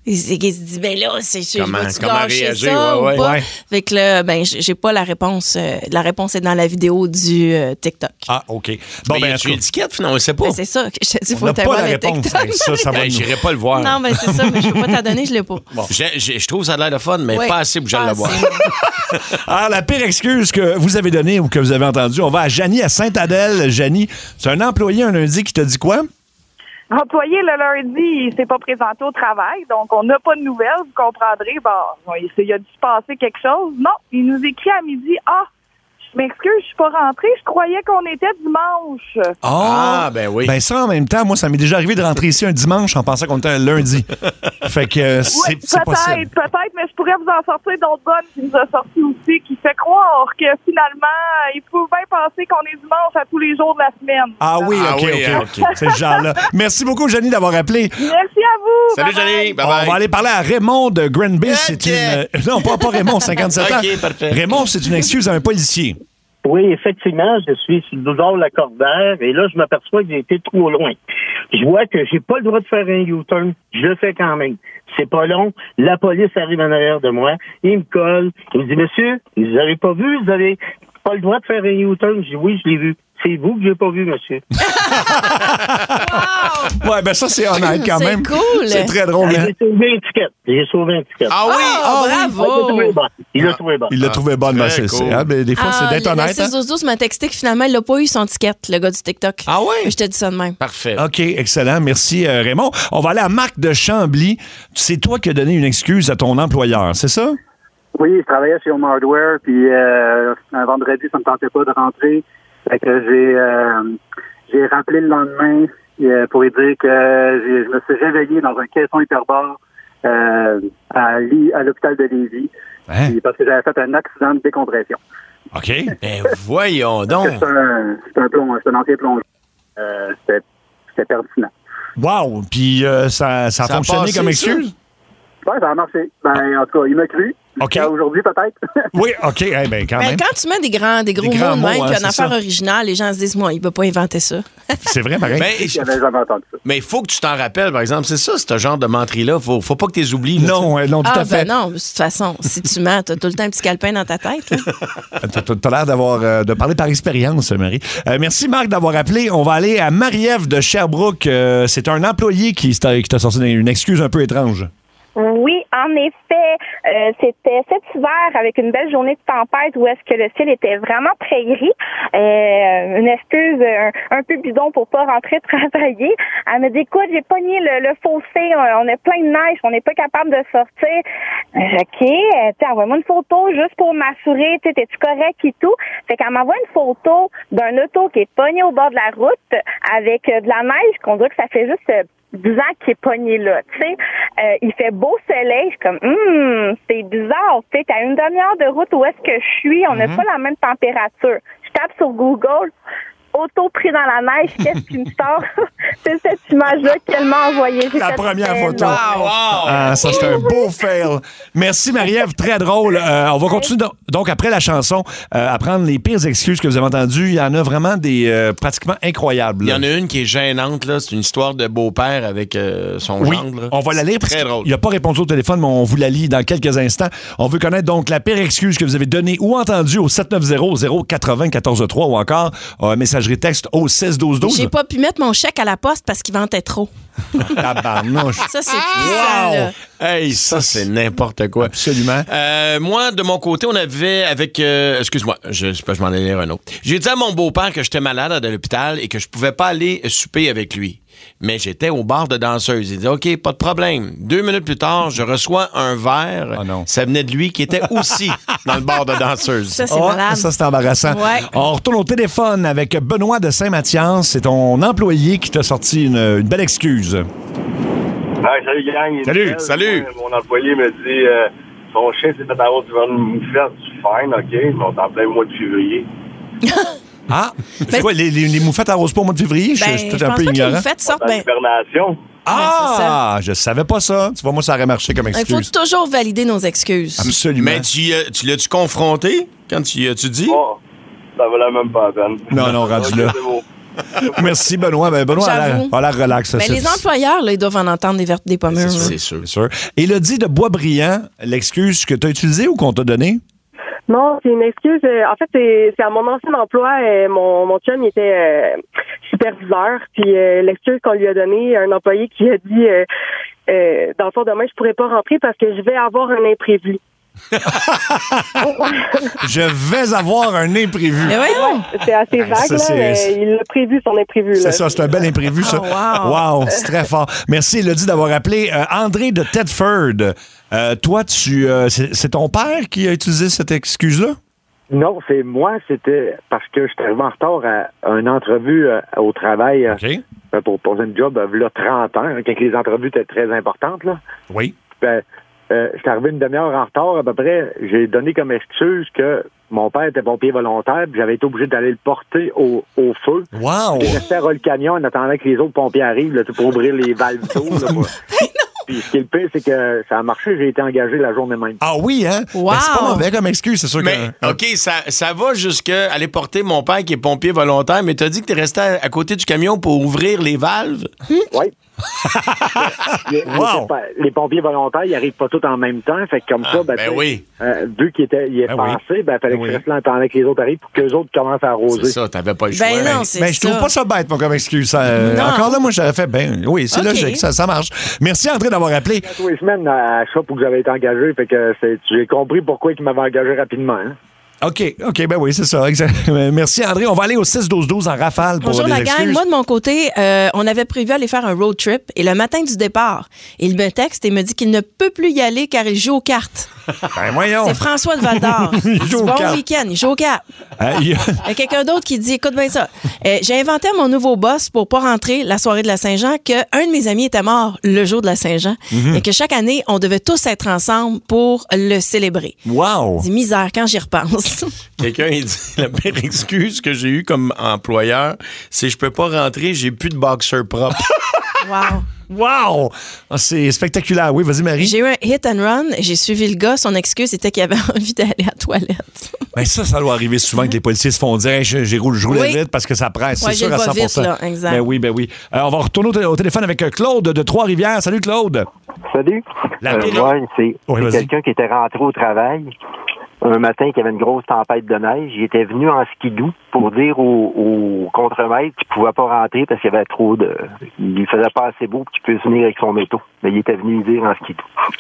Il se dit, ben là, Comment réagir, ça ouais. ou pas? Fait que là, ben, j'ai pas la réponse. La réponse est dans la vidéo du TikTok. Ah, OK. Bon, Ben, tu étiquettes, finalement, on sait pas. Ben, c'est ça que je te dis, on faut n'a pas t'avoir la le réponse. TikTok. Ça va nous- J'irai pas le voir. Non, ben c'est ça, mais je peux pas t'en donner, je l'ai pas. Je trouve ça a l'air de fun, mais Ouais. pas assez pour que j'aille Pas le voir. assez. Alors, la pire excuse que vous avez donnée ou que vous avez entendue, on va à Janie à Sainte-Adèle. Janie, c'est un employé un lundi qui t'a dit quoi? L'employé, le lundi, il s'est pas présenté au travail, donc on n'a pas de nouvelles, vous comprendrez. Bon, il a dû se passer quelque chose. Non, il nous écrit à midi, je m'excuse, je suis pas rentrée, je croyais qu'on était dimanche. Ah, ben oui. Ben ça, en même temps, moi, ça m'est déjà arrivé de rentrer ici un dimanche en pensant qu'on était un lundi. Fait que Oui, c'est possible. peut-être, mais je pourrais vous en sortir d'autres bonnes qui nous a sorti aussi, qui fait croire que finalement, il faut bien penser qu'on est dimanche à tous les jours de la semaine. Ah oui, Ah OK, oui, OK. hein. OK. C'est ce genre-là. Merci beaucoup, Janie, d'avoir appelé. Merci à vous! Salut, Bye-bye. Jenny. On Bye-bye. va aller parler à Raymond de Granby. C'est une... Non, pas Raymond, 57 ans. OK, parfait. Raymond, c'est une excuse à un policier. Oui, effectivement, je suis sur le boulevard Lacordaire et là, je m'aperçois que j'ai été trop loin. Je vois que j'ai pas le droit de faire un U-turn. Je le fais quand même. C'est pas long. La police arrive en arrière de moi. Il me colle. Il me dit, monsieur, vous avez pas vu? Vous avez pas le droit de faire un U-turn? Je dis, oui, je l'ai vu. C'est vous que j'ai pas vu, monsieur. Ouais, ben ça, c'est honnête quand C'est même. cool. C'est très drôle. hein? J'ai sauvé une ticket. J'ai sauvé un ticket. Ah oui? Oh, Il l'a bravo! trouvé bonne. Il l'a trouvé bonne. Il l'a trouvé bonne, très mais cool. ben, des fois, c'est d'être le honnête. hein? 6-12-12 m'a texté que finalement, il n'a pas eu son ticket, le gars du TikTok. Ah oui? Je te dis ça de même. Parfait. OK, excellent. Merci, Raymond. On va aller à Marc de Chambly. C'est toi qui as donné une excuse à ton employeur, c'est ça? Oui, je travaillais chez Home Hardware, puis un vendredi, ça me tentait pas de rentrer. Fait que j'ai rappelé le lendemain pour lui dire que je me suis réveillé dans un caisson hyperbare à l'hôpital de Lévis, Hein? puis parce que j'avais fait un accident de décompression. OK. Ben voyons donc. C'est un ancien plongeur. C'était pertinent. Wow. Puis ça a Ça a fonctionné passé, comme ça? excuse? Ouais, ça a marché. Ben, en tout cas, il m'a cru. OK. Jusqu'à aujourd'hui, peut-être. Oui, OK. Eh ben, quand Ben, même. quand tu mets des gros grands mots de même, mots, hein, puis une c'est affaire ça. originale, les gens se disent, moi, il ne peut pas inventer ça. C'est vrai, pareil. J'avais jamais entendu ça. Mais il faut que tu t'en rappelles, par exemple. C'est ça, ce genre de menterie-là. Faut pas que tu les oublies. là, Non, non, tout Ah, à fait. ben non, de toute façon, si tu mens, t'as tout le temps un petit calepin dans ta tête. là. T'as l'air de parler par expérience, Marie. Merci, Marc, d'avoir appelé. On va aller à Marie-Ève de Sherbrooke. C'est un employé qui t'a sorti une excuse un peu étrange. Oui, en effet, c'était cet hiver avec une belle journée de tempête où est-ce que le ciel était vraiment très gris. Une excuse un peu bidon pour pas rentrer travailler. Elle me dit, écoute, j'ai pogné le fossé, on a plein de neige, on n'est pas capable de sortir. OK, envoie-moi une photo juste pour m'assurer, t'es-tu correct et tout. Fait qu'elle m'envoie une photo d'un auto qui est pogné au bord de la route avec de la neige, qu'on dirait que ça fait juste 10 ans qu'il est pogné là, tu sais. Il fait beau soleil, je suis comme, c'est bizarre, tu sais, t'as une demi-heure de route où est-ce que je suis, on n'a pas la même température. Je tape sur Google, auto pris dans la neige, qu'est-ce qui me sort? C'est cette image-là qu'elle m'a envoyée. La première photo. Wow! Ah, ça, c'est un beau fail. Merci, Marie-Ève. Très drôle. On va continuer, donc, après la chanson, à prendre les pires excuses que vous avez entendues. Il y en a vraiment des pratiquement incroyables. Il y en a une qui est gênante, là. C'est une histoire de beau-père avec son Oui, gendre. là. on va la lire parce Très drôle. qu'il n'a pas répondu au téléphone, mais on vous la lit dans quelques instants. On veut connaître donc la pire excuse que vous avez donnée ou entendue au 790-080-14-3 ou encore messagerie texte au 16-12-12. J'ai pas pu mettre mon chèque à la poste parce qu'il ventait trop. Tabarnouche. Ça, c'est puissant, là. Hey, ça, c'est n'importe quoi. Absolument. Moi, de mon côté, on avait avec... excuse-moi, je m'en allais lire un autre. J'ai dit à mon beau-père que j'étais malade à l'hôpital et que je pouvais pas aller souper avec lui. Mais j'étais au bar de danseuse. Il dit, OK, pas de problème. 2 minutes plus tard, je reçois un verre. Ça venait de lui qui était aussi dans le bar de danseuse. Ça, c'est malade. Ça, c'est embarrassant. Ouais. On retourne au téléphone avec Benoît de Saint-Mathias. C'est ton employé qui t'a sorti une belle excuse. Salut, gang. Salut. Salut. Mon employé me dit son chien s'est fait avoir du vent de moufette. Fine, OK, mais on est en plein mois de février. Ah, c'est quoi, les moufettes arrosent pas au mois de février? Je suis peut-être un peu ignorant. Les moufettes sortent, Hibernation. Ah, je savais pas ça. Tu vois, moi, ça aurait marché comme il faut excuse. toujours valider nos excuses. Absolument. Mais tu l'as-tu confronté quand tu dis? Oh, ça valait même pas la peine. Non, rendu là. C'est beau. Merci, Benoît. Ben, Benoît a l'air relax. Mais les employeurs, là, ils doivent en entendre des vertes des pommures. C'est sûr. Élodie de Boisbriand, l'excuse que tu as utilisée ou qu'on t'a donnée? Non, c'est une excuse. En fait, c'est à mon ancien emploi. Mon chum, il était superviseur. Puis l'excuse qu'on lui a donnée, un employé qui a dit, dans le fond, demain, je pourrais pas rentrer parce que je vais avoir un imprévu. Je vais avoir un imprévu. Mais voyons. C'est assez vague, là, mais il a prévu son imprévu. Là. C'est ça, c'est un bel imprévu, ça. Wow, c'est très fort. Merci, Élodie, d'avoir appelé. André de Thetford, toi, c'est ton père qui a utilisé cette excuse-là? Non, c'est moi. C'était parce que j'étais arrivé en retard à une entrevue au travail pour poser une job là, 30 ans, quand les entrevues étaient très importantes. Là. Oui. J'étais arrivé une demi-heure en retard à peu près. J'ai donné comme excuse que mon père était pompier volontaire, puis j'avais été obligé d'aller le porter au feu. Wow! J'ai resté à le camion en attendant que les autres pompiers arrivent là, pour ouvrir les valves d'eau. Puis ce qui est le pire, c'est que ça a marché, j'ai été engagé la journée même. Ah oui, hein? Wow. Ben, c'est pas mauvais comme excuse, c'est sûr mais, que... OK, ça va jusqu'à aller porter mon père qui est pompier volontaire, mais t'as dit que t'es resté à côté du camion pour ouvrir les valves? Oui. Les pompiers volontaires, ils arrivent pas tous en même temps. Fait que comme ça, vu qu'il est passé, il fallait que je reste là en attendant que les autres arrivent pour que les autres commencent à arroser. C'est ça, t'avais pas le choix. Non, mais je trouve pas ça bête, moi, comme excuse. Encore là, moi, j'avais fait, oui, c'est logique, ça marche. Merci, André, d'avoir appelé. Tous les semaines à shop où j'avais été engagé, fait que j'ai compris pourquoi ils m'avaient engagé rapidement. Hein? OK, ben oui, c'est ça. Exact. Merci, André. On va aller au 6-12-12 en rafale pour Bonjour les la excuses. gang. Moi, de mon côté, on avait prévu aller faire un road trip et le matin du départ, il me texte et me dit qu'il ne peut plus y aller car il joue aux cartes. Ben voyons. C'est François de Val-d'Or. Il joue aux bon cartes. week-end, il joue aux cartes. Il y a quelqu'un d'autre qui dit, écoute bien ça, j'ai inventé à mon nouveau boss pour pas rentrer la soirée de la Saint-Jean qu'un de mes amis était mort le jour de la Saint-Jean et que chaque année, on devait tous être ensemble pour le célébrer. Wow! C'est misère quand j'y repense. Quelqu'un, il dit, la pire excuse que j'ai eue comme employeur, c'est je peux pas rentrer, j'ai plus de boxer propre. Wow! Wow! Ah, c'est spectaculaire. Oui, vas-y, Marie. J'ai eu un hit and run. J'ai suivi le gars. Son excuse était qu'il avait envie d'aller à la toilette. Ben ça doit arriver souvent que les policiers se font dire hey, je roule vite parce que ça presse. Ouais, c'est sûr à 100%. Vite, là, exact. Ben oui. On va retourner au téléphone avec Claude de Trois-Rivières. Salut, Claude. Salut. C'est quelqu'un qui était rentré au travail un matin qu'il y avait une grosse tempête de neige. Il était venu en skidoo pour dire au contremaître qu'il pouvait pas rentrer parce qu'il y avait trop de... Il faisait pas assez beau pour qu'il puisse venir avec son auto. Mais il était venu dire en skidoo.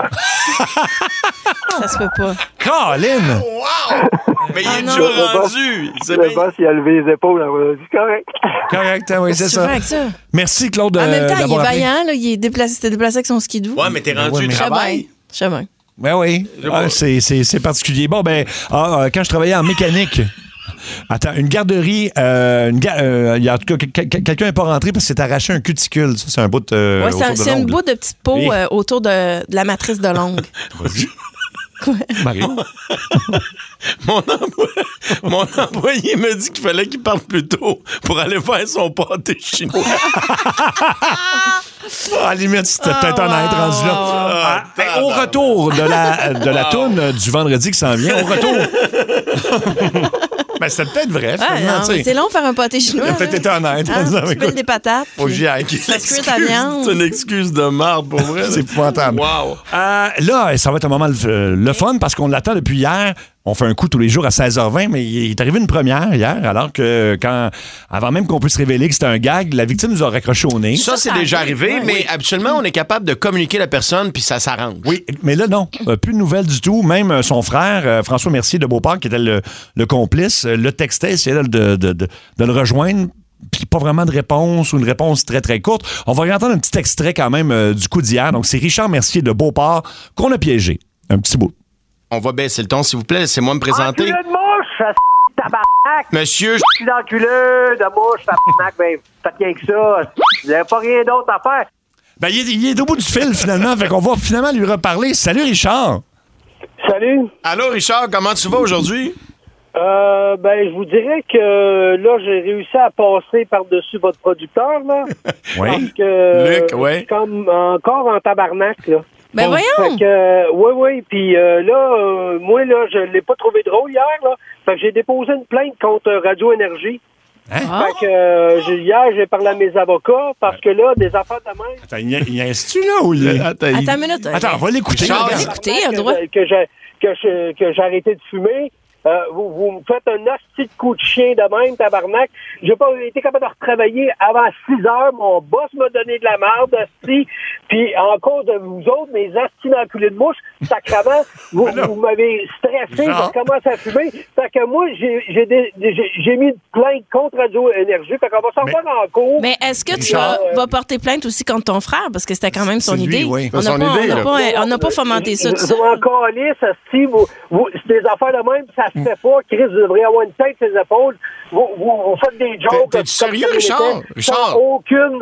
Ça se peut pas. Colin! Wow! Mais il est déjà rendu. Le boss, il a levé les épaules. C'est correct. Correct, oui, c'est ça. Avec ça. Merci, Claude. En même temps, il est appelé. vaillant. Là, il s'était déplacé avec son skidoo. Ouais, mais t'es rendu au travail. Je sais bien. Ben oui, c'est particulier. Bon, quand je travaillais en mécanique, attends, une garderie, il y a en tout cas quelqu'un n'est pas rentré parce que s'est arraché un cuticule. Ça, c'est un bout de. Oui, c'est une bout de petite peau autour de la matrice de l'ongle. Vas-y. Quoi? Mario? Mon employé me dit qu'il fallait qu'il parte plus tôt pour aller faire son pâté chinois. À la limite, c'était peut-être honnête rendu là. Au retour de la toune du vendredi qui s'en vient, au retour. Ben, c'était peut-être vrai. C'est long de faire un pâté chinois. Il a peut-être été honnête. Tu pèles des patates. Faut que j'y aille. C'est une excuse de marde pour vrai. C'est épouvantable. Wow. Là, ça va être un moment le fun parce qu'on l'attend depuis hier. On fait un coup tous les jours à 16h20, mais il est arrivé une première hier, alors que avant même qu'on puisse révéler que c'était un gag, la victime nous a raccroché au nez. Ça, c'est déjà arrivé, mais habituellement, on est capable de communiquer la personne, puis ça s'arrange. Oui, mais là, non. Plus de nouvelles du tout. Même son frère, François Mercier de Beauport, qui était le complice, le textait, essayait de le rejoindre. Puis pas vraiment de réponse ou une réponse très, très courte. On va entendre un petit extrait quand même du coup d'hier. Donc, c'est Richard Mercier de Beauport qu'on a piégé. Un petit bout. On va baisser le ton, s'il vous plaît. Laissez-moi me présenter. Enculeux de mouche, tabarnak! Monsieur, je suis d'enculeux de mouche, tabarnak. Ben, faites rien que ça. Vous n'avez pas rien d'autre à faire. Ben, il est au bout du fil, finalement. Fait qu'on va finalement lui reparler. Salut, Richard. Salut. Allô, Richard, comment tu vas aujourd'hui? Ben, je vous dirais que là, j'ai réussi à passer par-dessus votre producteur, là. Oui. Parce que Luc, je suis comme encore en tabarnak, là. Ben voyons! Fait que, oui. Puis là, moi, là, je l'ai pas trouvé drôle hier, là. Fait que j'ai déposé une plainte contre Radio Énergie. Fait que hier, j'ai parlé à mes avocats parce que là, des affaires de même... Attends, il y a tu là ou il... Attends une minute. Attends, on va l'écouter. On va l'écouter, il a le droit. Que j'ai arrêté de fumer. Vous me faites un hostie de coup de chien de même, tabarnak. J'ai pas été capable de retravailler avant 6 heures. Mon boss m'a donné de la merde, hostie. Puis, en cause de vous autres, mes hosties d'enculés de mouche, sacrément, vous m'avez stressé, je commence à fumer. Fait que moi, j'ai mis plainte contre Radio Énergie. Fait qu'on va s'en faire en cours. Mais est-ce que tu vas porter plainte aussi contre ton frère? Parce que c'était quand même son idée. Oui. On n'a pas fomenté ça tout Je seul. m'en calisse, hostie. C'est des affaires de même, ça se fait pas. Chris, vous devriez avoir une tête sur les épaules. Vous faites des jokes. T'es sérieux, Richard? Sans aucune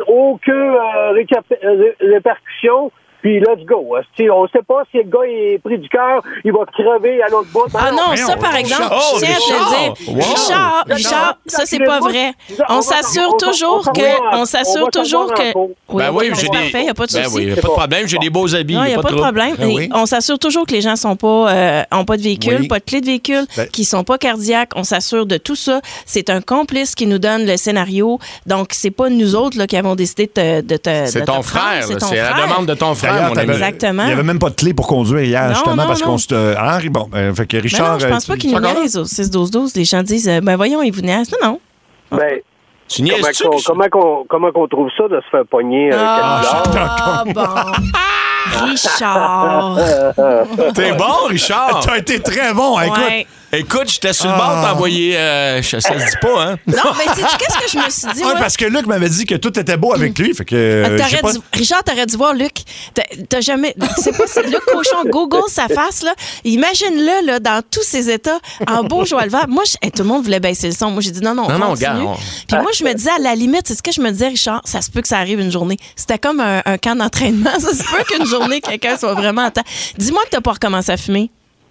répercussion. Puis let's go. On sait pas si le gars est pris du cœur, il va crever à l'autre bout. Ah non, ça par exemple, je tiens à te le dire. Richard, ça c'est pas vrai. On s'assure toujours que... Ben oui, j'ai des... Parfait, y a pas de souci. Ben oui, y a pas de problème, j'ai des beaux habits. Non, il n'y a pas de problème. On s'assure toujours que les gens ont pas de véhicule, pas de clé de véhicule, qu'ils sont pas cardiaques. On s'assure de tout ça. C'est un complice qui nous donne le scénario. Donc, c'est pas nous autres là, qui avons décidé de te C'est ton frère. C'est à la demande de ton frère. Exactement. Il n'y avait même pas de clé pour conduire hier, justement, parce qu'on se... Henri, bon, fait que Richard... Non, je pense pas qu'il nous niaise au 6-12-12. Les gens disent, ben voyons, ils vous niaisent. Non. Ben, tu niaises-tu? Comment qu'on trouve ça de se faire pogner bon. Richard. T'es bon, Richard? T'as été très bon. Écoute, j'étais sur le bord de t'envoyer... ça se dit pas, hein? Non, mais sais-tu qu'est-ce que je me suis dit? Oui, parce que Luc m'avait dit que tout était beau avec lui. Fait que, Richard, t'aurais dû voir Luc. T'as jamais... C'est pas Luc Cochon, Google sa face, là. Imagine-le, là, dans tous ses états, en beau joie le vert. Moi, tout le monde voulait baisser le son. Moi, j'ai dit non, continue. Puis moi, je me disais, à la limite, c'est ce que je me disais, Richard, ça se peut que ça arrive une journée. C'était comme un camp d'entraînement. Ça se peut qu'une journée, quelqu'un soit vraiment en temps. Dis-moi que t'as pas recommencé à fumer.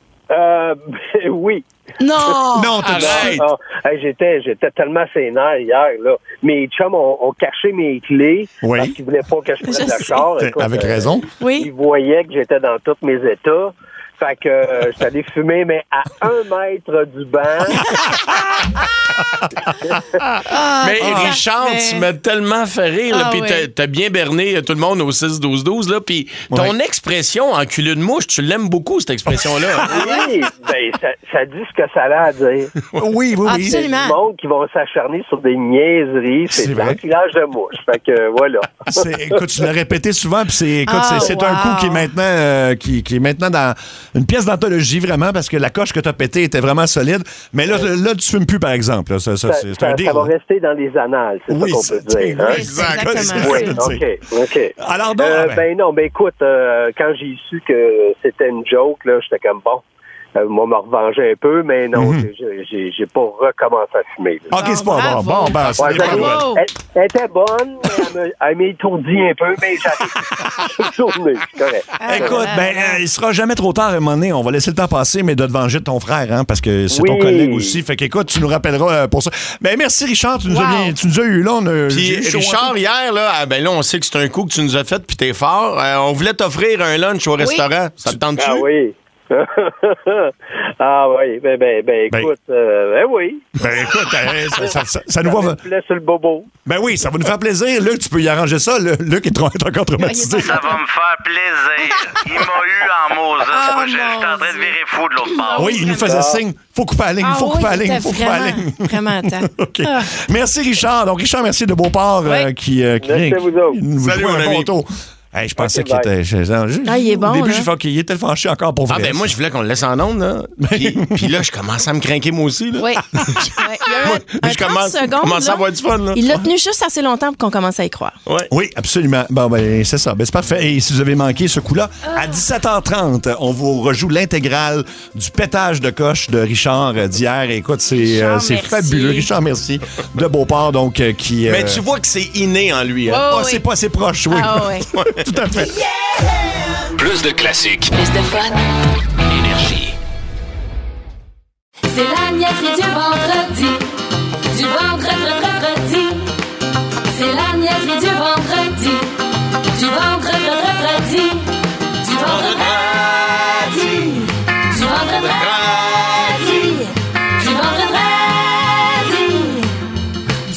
Oui. Non, arrête. J'étais tellement sénère hier, là. Mes chums ont caché mes clés parce qu'ils voulaient pas que je prenne le char. Écoute, avec raison. Oui. Ils voyaient que j'étais dans tous mes états. Fait que j'étais allé fumer, mais à 1 mètre du banc. Mais Richard, tu m'as tellement fait rire, puis t'as bien berné tout le monde au 6-12-12, là, puis ton expression enculé de mouche, tu l'aimes beaucoup, cette expression-là. Oui, ben, ça dit ce que ça a à dire. Oui. Absolument. C'est du monde qui vont s'acharner sur des niaiseries, c'est de l'enculage de mouche. Fait que, voilà. Écoute, tu l'as répété souvent, puis c'est un coup qui est maintenant dans une pièce d'anthologie, vraiment, parce que la coche que t'as pétée était vraiment solide. Mais là, tu fumes plus, par exemple. Ça va rester dans les annales, c'est ça qu'on peut dire. Hein? Exactement. Oui, OK. Alors donc, écoute, quand j'ai su que c'était une joke, là, j'étais comme bon. Moi, me revenger un peu, mais non, j'ai pas recommencé à fumer. Là. OK, c'est pas bon. Elle était bonne, elle m'étourdit un peu, mais j'ai tourné, c'est correct. Écoute, il sera jamais trop tard à un moment donné. On va laisser le temps passer, mais de te venger de ton frère, hein, parce que c'est ton collègue aussi. Fait qu'écoute, tu nous rappelleras pour ça. Ben, merci, Richard. Tu nous as eu là. Puis Richard, hier, là, on sait que c'est un coup que tu nous as fait, puis t'es fort. On voulait t'offrir un lunch au restaurant. Ça te tente-tu? Ah oui. Écoute, oui. Écoute, ça nous va... sur le bobo. Ben oui, ça va nous faire plaisir. Luc, tu peux y arranger ça. Luc est encore traumatisé. Ça va me faire plaisir. Il m'a eu en Moses. J'étais en train de virer fou de l'autre part. Oui, il nous faisait signe. Faut couper la ligne, faut couper la ligne. Vraiment temps. OK. Merci, Richard. Donc, Richard, merci de Beauport qui nous Salut, mon ami. Hey, je pensais qu'il était... il est bon. Au début, là. j'ai fait qu'il était fâché encore pour vrai. Moi, je voulais qu'on le laisse en onde, là. Puis là, je commençais à me craquer moi aussi, là. Oui. Je commence à avoir du fun, là. Il l'a tenu juste assez longtemps pour qu'on commence à y croire. Oui, absolument. Bon, c'est ça. C'est parfait. Et si vous avez manqué ce coup-là, à 17h30, on vous rejoue l'intégrale du pétage de coche de Richard d'hier. Écoute, c'est fabuleux. Richard, merci. De Beauport, donc, qui... Mais tu vois que c'est inné en lui, hein? C'est pas assez proche, oui. Tout à fait. Plus de classiques. Plus de fun. Énergie. C'est la niaiserie du vendredi. Du vendredi. C'est la niaiserie du vendredi. Du vendredi. Du vendredi. Du vendredi. Du vendredi.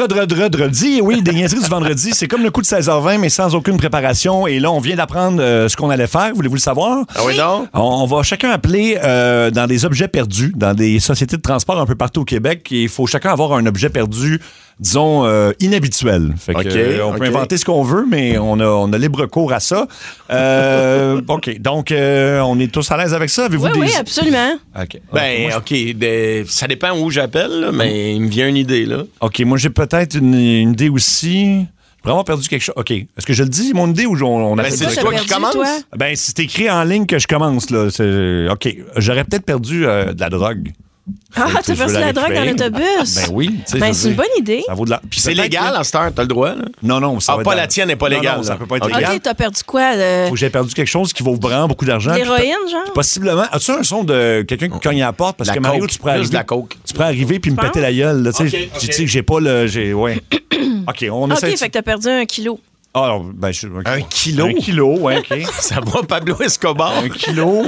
vendredi. Oui, des niaiseries du vendredi. C'est comme le coup de 16h20, mais sans aucune préparation. Et là, on vient d'apprendre ce qu'on allait faire. Voulez-vous le savoir? Ah oui, non? On va chacun appeler dans des objets perdus, dans des sociétés de transport un peu partout au Québec. Il faut chacun avoir un objet perdu, disons, inhabituel. Fait que, on peut inventer ce qu'on veut, mais on a libre cours à ça. OK. Donc, on est tous à l'aise avec ça? Avez-vous Oui, absolument. OK. Ben, ça dépend où j'appelle, là, mais il me vient une idée, là. OK, moi, j'ai peut-être une idée aussi. J'ai vraiment perdu quelque chose. OK. Est-ce que je le dis, mon idée, ou on a... c'est toi qui commence? Ben, c'est écrit en ligne que je commence, là. OK. J'aurais peut-être perdu de la drogue. Ah, t'as perdu la drogue dans l'autobus? Ben oui. C'est une bonne idée. Ça vaut de la... Puis c'est légal en cette heure, t'as le droit, là? Non, ça va pas la tienne n'est pas légale. Non, ça peut pas être légal. OK, t'as perdu quoi? Faut que j'ai perdu quelque chose qui vaut vraiment beaucoup d'argent. L'héroïne, genre? Possiblement. As-tu un son de quelqu'un qui cogne à la porte? Parce que Mario, tu pourrais arriver puis me péter la gueule. Tu sais, j'ai pas le... Ouais. OK, on essaie... OK, fait que t'as perdu 1 kilo. Ah, ben, 1 kilo? 1 kilo, ouais, OK. Ça va, Pablo Escobar? 1 kilo.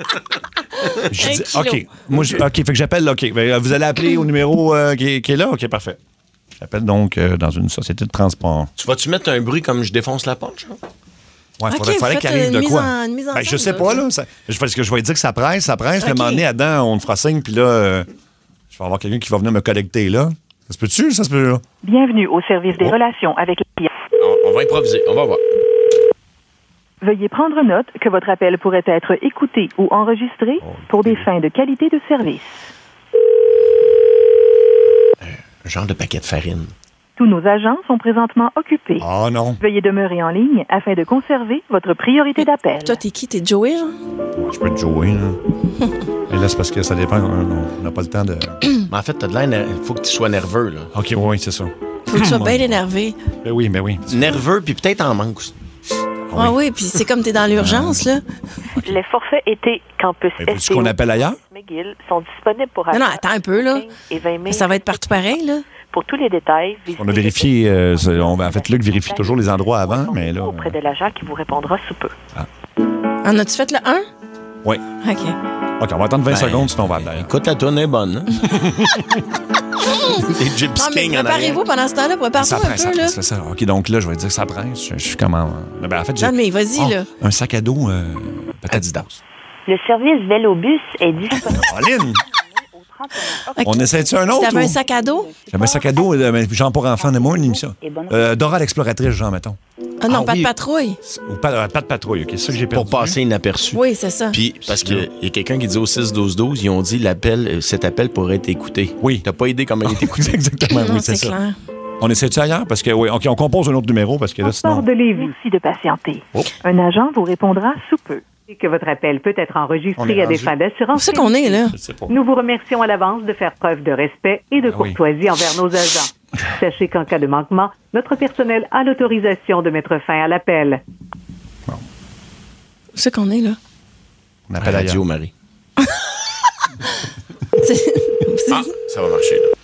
OK. OK, fait que j'appelle, OK. Vous allez appeler au numéro qui est là? OK, parfait. J'appelle donc dans une société de transport. Tu vas-tu mettre un bruit comme je défonce la porte, genre? Ouais, faudrait qu'il arrive de quoi? Je sais pas, là. Parce que je vais dire que ça presse. Le moment donné, Adam, on te fera signe, puis là, je vais avoir quelqu'un qui va venir me collecter, là. Ça se peut-tu? Ça se peut, là? Bienvenue au service des relations avec les clients. On va improviser. On va voir. Veuillez prendre note que votre appel pourrait être écouté ou enregistré pour des fins de qualité de service. Un genre de paquet de farine. Tous nos agents sont présentement occupés. Ah non. Veuillez demeurer en ligne afin de conserver votre priorité d'appel. Toi, t'es qui? T'es Joey, genre? Je peux être Joey, là. Et là, c'est parce que ça dépend. On n'a pas le temps de... Mais en fait, t'as de l'air... Il faut que tu sois nerveux, là. OK, oui, c'est ça. Faut que tu sois bien énervé. Ben oui. Nerveux, puis peut-être en manque aussi. Ah oui, puis c'est comme t'es dans l'urgence, là. Les forfaits été campus veux-tu qu'on appelle ailleurs? McGill sont disponibles pour... Non, attends un peu, là. Et 20 000 ça va être partout pareil, là. Pour tous les détails... On a vérifié... en fait, Luc vérifie toujours les endroits avant, mais là... Auprès de l'agent qui vous répondra sous peu. En as-tu fait le 1? Oui. OK, on va attendre 20 secondes, sinon on va aller. Écoute, la tournée est bonne, hein? Les Gypsy King en arrière. Préparez-vous pendant ce temps-là, préparez-vous un peu, là. C'est ça. OK, donc là, je vais dire que ça presse. Je suis comment... Ben, en fait, non, mais vas-y, là. Un sac à dos, peut-être Adidas. Le service Vélobus est disponible. Pauline! On essaie-tu un autre? T'avais un sac à dos? J'avais un sac à dos, genre pour enfants de moi, une émission. Dora l'exploratrice, genre, mettons. Ah non, pas de patrouille. Ou pas de patrouille, OK, c'est ça que j'ai perdu. Pour passer inaperçu. Oui, c'est ça. Puis, parce qu'il y a quelqu'un qui dit au 6-12-12, ils ont dit cet appel pourrait être écouté. Oui. T'as pas idée comment il est écouté. Exactement, non, oui, c'est ça. Clair. On essaie-tu ailleurs? Parce que, oui, OK, on compose un autre numéro, parce que là, sinon... de Lévis. Merci de patienter. Un agent vous répondra sous peu. Et que votre appel peut être enregistré à des fins d'assurance. C'est ça qu'on est, là. Nous vous remercions à l'avance de faire preuve de respect et de courtoisie envers nos agents. Sachez qu'en cas de manquement, notre personnel a l'autorisation de mettre fin à l'appel. C'est ça qu'on est, là. On appelle la radio, Marie. Ça va marcher, là.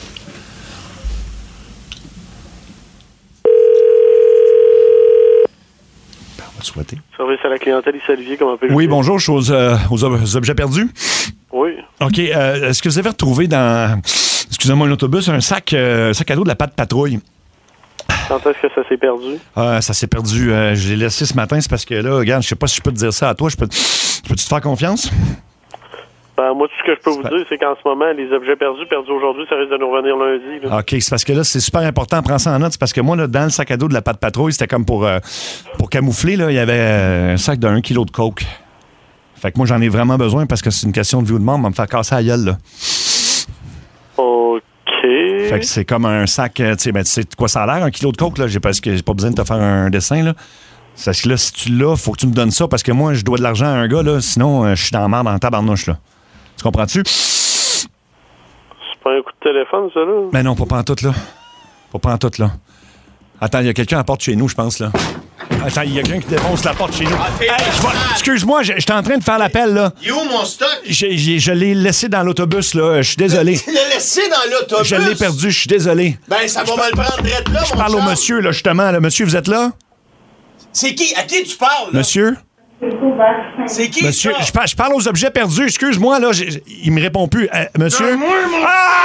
Souhaiter. Service à la clientèle, ici Olivier, comment peut-je... Oui, bonjour, je suis aux objets perdus. Oui. OK, est-ce que vous avez retrouvé dans, excusez-moi, un autobus, un sac à dos de la Pat Patrouille? Quand est-ce que ça s'est perdu? Ça s'est perdu, je l'ai laissé ce matin, c'est parce que là, regarde, je sais pas si je peux te dire ça à toi, peux-tu te faire confiance? Ben, moi, tout ce que je peux vous dire, c'est qu'en ce moment, les objets perdus aujourd'hui, ça risque de nous revenir lundi. Là. OK, c'est parce que là, c'est super important, prends ça en note. C'est parce que moi, là, dans le sac à dos de la Pat Patrouille, c'était comme pour camoufler, là, il y avait un sac d'1 kilo de coke. Fait que moi, j'en ai vraiment besoin parce que c'est une question de vie ou de mort, on va me faire casser la gueule, là. OK. Fait que c'est comme un sac, tu sais de quoi ça a l'air, 1 kilo de coke, là, parce que j'ai pas besoin de te faire un dessin, là. Parce que là, si tu l'as, faut que tu me donnes ça parce que moi, je dois de l'argent à un gars, là, sinon, je suis dans la merde en tabarnouche, là. Tu comprends-tu? C'est pas un coup de téléphone, ça, là? Mais non, pas pantoute, là. Pas pantoute, là. Attends, il y a quelqu'un à la porte chez nous, je pense, là. Attends, il y a quelqu'un qui défonce la porte chez nous. Hey, excuse-moi, j'étais en train de faire l'appel, là. Il est où, mon stock? Je l'ai laissé dans l'autobus, là. Je suis désolé. Tu l'as laissé dans l'autobus? Je l'ai perdu, je suis désolé. Ben, ça va mal prendre direct là, Je parle au monsieur, là, justement. Là. Monsieur, vous êtes là? C'est qui? À qui tu parles, là? Monsieur? C'est qui, Monsieur, ça? je parle aux objets perdus. Excuse-moi, là. Il me répond plus. Monsieur? Donne-moi mon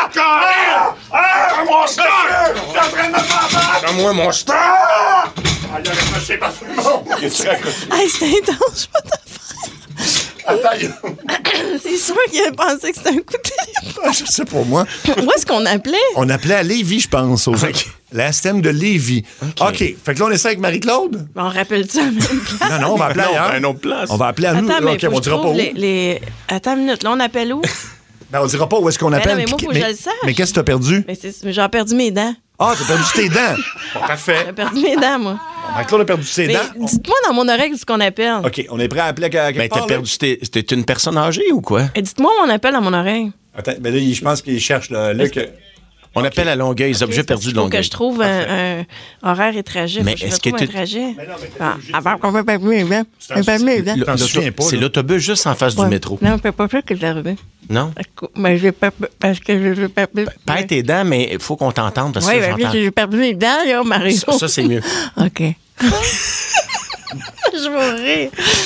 mon stock! T'es en train de me faire battre! Donne-moi mon stock! Il a raccroché par tout le monde! Il est raccroché. Hey, c'est intense, je peux t'en faire. Attends, C'est sûr qu'il a pensé que c'était un coup de téléphone. Je sais pas moi. Où est-ce qu'on appelait? On appelait à Lévis, je pense. La STEM de Lévis. OK. Fait que là, on essaie avec Marie-Claude? On rappelle ça même place. Non, on va appeler ailleurs. une autre place. On va appeler à nous. Attends, mais OK, faut on que je dira pas trouve où. Attends une minute, là, on appelle où? Ben, on dira pas où est-ce qu'on appelle. non, mais moi, faut que je le sache. Mais qu'est-ce que t'as perdu? Mais j'ai perdu mes dents. Ah, t'as perdu tes dents. Bon, parfait. J'ai perdu mes dents, moi. Marie-Claude a perdu ses Mais dents. dites-moi dans mon oreille ce qu'on appelle. OK, on est prêt à appeler à quelque T'as part, perdu... C'était une personne âgée ou quoi? Et dites-moi où on appelle dans mon oreille. Attends, ben là, je pense qu'il cherche, là. On appelle à Longueuil, les objets perdus de Faut que Longueuil. je trouve un horaire et trajet. Mais Faut que je est-ce que trouve un tu- trajet? Avant qu'on fait perdre mes dents. C'est l'autobus juste en face du métro. Non, c'est pas ça que j'ai arrivé. Non? Mais j'ai pas... Parce que j'ai perdu... Perds tes dents, mais il faut qu'on t'entende parce que Oui, j'entends. j'ai perdu mes dents, là, Mario. Ça, c'est mieux. OK. Je vais rire.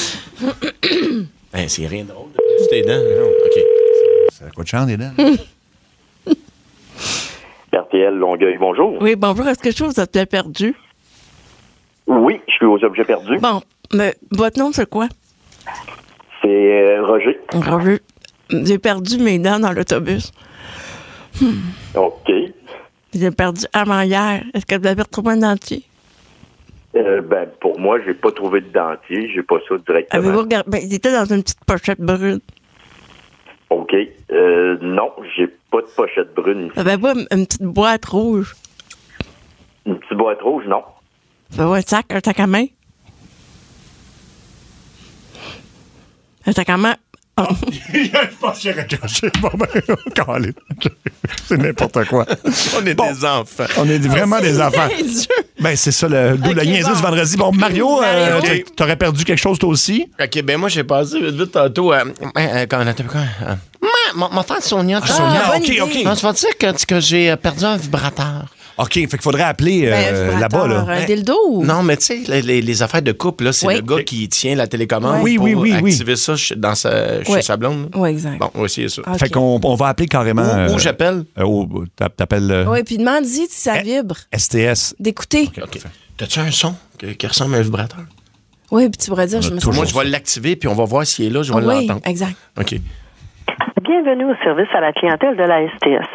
Ben, c'est rien de drôle de perdre tes dents. Non, OK. Ça coûte de chance, les dents. RTL Longueuil, bonjour. Oui, bonjour. Est-ce que je vous êtes perdu? Oui, je suis aux objets perdus. Bon, mais votre nom, c'est quoi? C'est Roger. Roger. J'ai perdu mes dents dans l'autobus. OK. J'ai perdu avant hier. Est-ce que vous avez retrouvé un dentier? Ben, pour moi, j'ai pas trouvé de dentier. J'ai pas ça directement. Avez-vous regardé? Ben, il était dans une petite pochette brune. OK. Non, j'ai pas de pochette brune ici. Avez-vous une petite boîte rouge? Une petite boîte rouge, non. Avez-vous un sac à main? Un sac à main? Oh. Je pense qu'il a raccroché. Bon, ben, calé. C'est n'importe quoi. On est des enfants. On est vraiment des enfants. Ben, c'est ça, d'où la niaiseuse du vendredi. Bon, Mario, t'aurais perdu quelque chose toi aussi? OK, ben moi, j'ai passé vite tantôt mon frère Sonia. Sonia, OK. Non, tu vas dire que j'ai perdu un vibrateur. OK, fait qu'il faudrait appeler là-bas. Là. Un dildo ou... Non, mais tu sais, les affaires de couple, là, c'est le gars qui tient la télécommande pour activer ça chez sa blonde. Oui, exact. Bon, on va essayer ça. Okay. Fait qu'on va appeler carrément... Où j'appelle? T'appelles... Oui, puis demande-y si ça vibre. STS. D'écouter. OK. T'as-tu un son qui ressemble à un vibrateur? Oui, puis tu pourrais dire... Moi, je vais l'activer, puis on va voir s'il est là, je vais l'entendre. Oui, exact. OK. Bienvenue au service à la clientèle de la STS.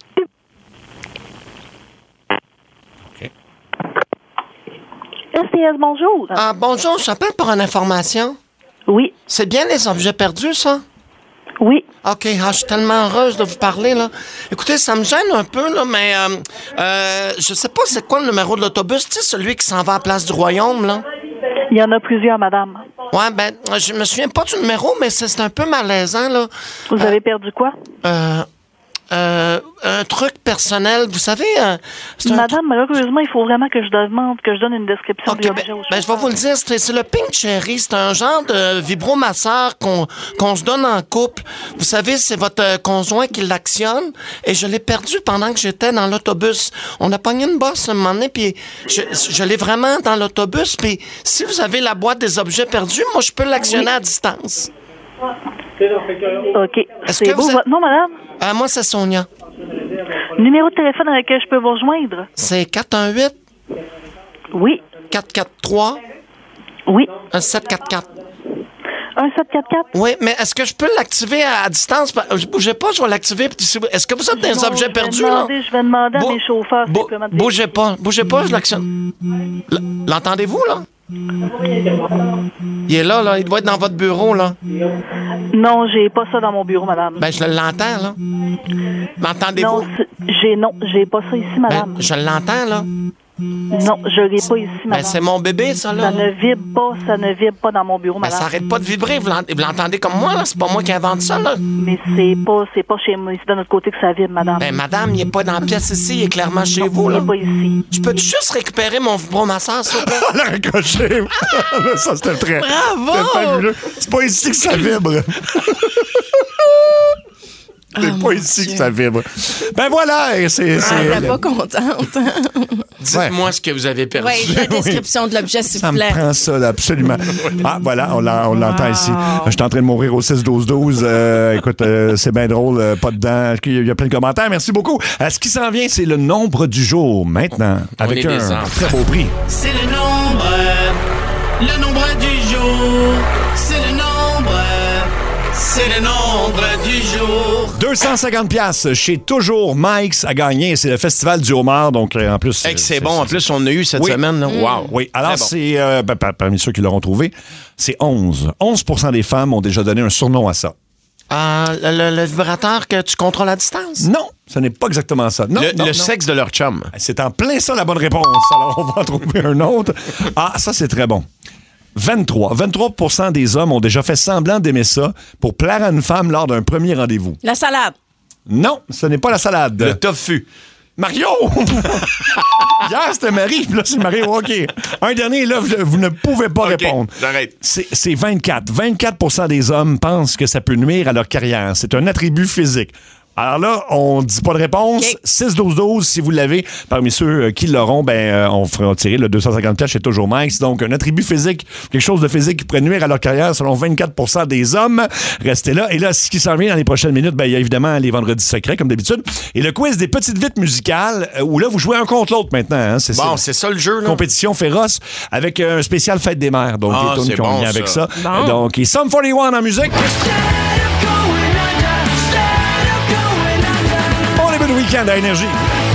STS, bonjour. Ah, bonjour, j'appelle pour une information. Oui. C'est bien les objets perdus, ça? Oui. OK, je suis tellement heureuse de vous parler, là. Écoutez, ça me gêne un peu, là, mais je sais pas c'est quoi le numéro de l'autobus, tu sais, celui qui s'en va à Place du Royaume, là. Il y en a plusieurs, madame. Ouais, ben, je me souviens pas du numéro, mais c'est un peu malaisant, là. Vous avez perdu quoi? Un truc personnel, vous savez... Madame, malheureusement, il faut vraiment que je donne une description du objet. Ben, je vais vous le dire, c'est le Pink Cherry. C'est un genre de vibromasseur qu'on se donne en couple. Vous savez, c'est votre conjoint qui l'actionne. Et je l'ai perdu pendant que j'étais dans l'autobus. On a pogné une bosse un moment donné, puis je l'ai vraiment dans l'autobus. Puis si vous avez la boîte des objets perdus, moi, je peux l'actionner à distance. OK. C'est beau, votre nom, madame? Moi, c'est Sonia. Numéro de téléphone avec lequel je peux vous rejoindre? C'est 418? Oui. 443? Oui. 1744. 1744? Oui, mais est-ce que je peux l'activer à distance? Bougez pas, je vais l'activer. Est-ce que vous êtes des objets perdus, là? Je vais demander à mes chauffeurs. Bougez pas, je l'actionne. L'entendez-vous, là? Il est là, il doit être dans votre bureau, là. Non, j'ai pas ça dans mon bureau, madame. Ben, je l'entends, là. L'entendez-vous? Non, j'ai pas ça ici, madame. Ben, je l'entends, là. Non, je l'ai pas ici, madame. Ben, c'est mon bébé, ça, là. Ça ne vibre pas dans mon bureau, madame. Ben, ça arrête pas de vibrer, vous l'entendez comme moi, là. C'est pas moi qui invente ça, là. Mais c'est pas chez moi, c'est de notre côté que ça vibre, madame. Ben, madame, il est pas dans la pièce ici, il est clairement chez vous, là. Il est pas ici. Je peux juste récupérer mon vibromasseur, s'il vous plaît? On l'a raccroché. Ça, c'était très... Bravo! C'était fabuleux. C'est pas ici que ça vibre. C'est pas ici que ça vibre. Ben voilà, c'est... Elle n'est pas contente. Dites-moi ce que vous avez perdu. Oui, la description de l'objet, s'il Ça vous me plaît. prend ça, là, absolument. Ah, voilà, on l'entend ici. Je suis en train de mourir au 6-12-12. Écoute, c'est bien drôle, pas dedans. Il y a plein de commentaires. Merci beaucoup. Ce qui s'en vient, c'est le nombre du jour, maintenant, avec un très beau prix. C'est le nombre du jour. C'est le nombre du jour. 250 piastres chez Toujours Mike's à gagner. C'est le festival du homard, donc en plus... C'est bon. En plus, on a eu cette semaine. Là. Wow. Oui, alors Très bon. c'est... parmi ceux qui l'auront trouvé, c'est 11. 11% des femmes ont déjà donné un surnom à ça. Le vibrateur que tu contrôles à distance? Non, ce n'est pas exactement ça. Non, le sexe de leur chum. C'est en plein ça la bonne réponse. Alors, on va en trouver un autre. Ah, ça, c'est très bon. 23% des hommes ont déjà fait semblant d'aimer ça pour plaire à une femme lors d'un premier rendez-vous. La salade. Non, ce n'est pas la salade. Le tofu. Mario! Hier, c'était Marie, puis là, c'est Mario. OK. Un dernier, là, vous ne pouvez pas répondre. J'arrête. C'est 24. 24% des hommes pensent que ça peut nuire à leur carrière. C'est un attribut physique. Alors là, on ne dit pas de réponse. Okay. 6-12-12, si vous l'avez. Parmi ceux qui l'auront, on fera tirer le 250$ chez Toujours Mike's. Donc, un attribut physique, quelque chose de physique qui pourrait nuire à leur carrière selon 24% des hommes. Restez là. Et là, ce qui s'en vient dans les prochaines minutes, il y a évidemment les vendredis secrets, comme d'habitude. Et le quiz des petites vites musicales, où là, vous jouez un contre l'autre maintenant. Hein. C'est ça le jeu, là. Compétition féroce avec un spécial Fête des Mères. Donc, les tunes qui ont lien avec ça. Bon. Donc, et Sum 41 en musique. Le week-end à Énergie.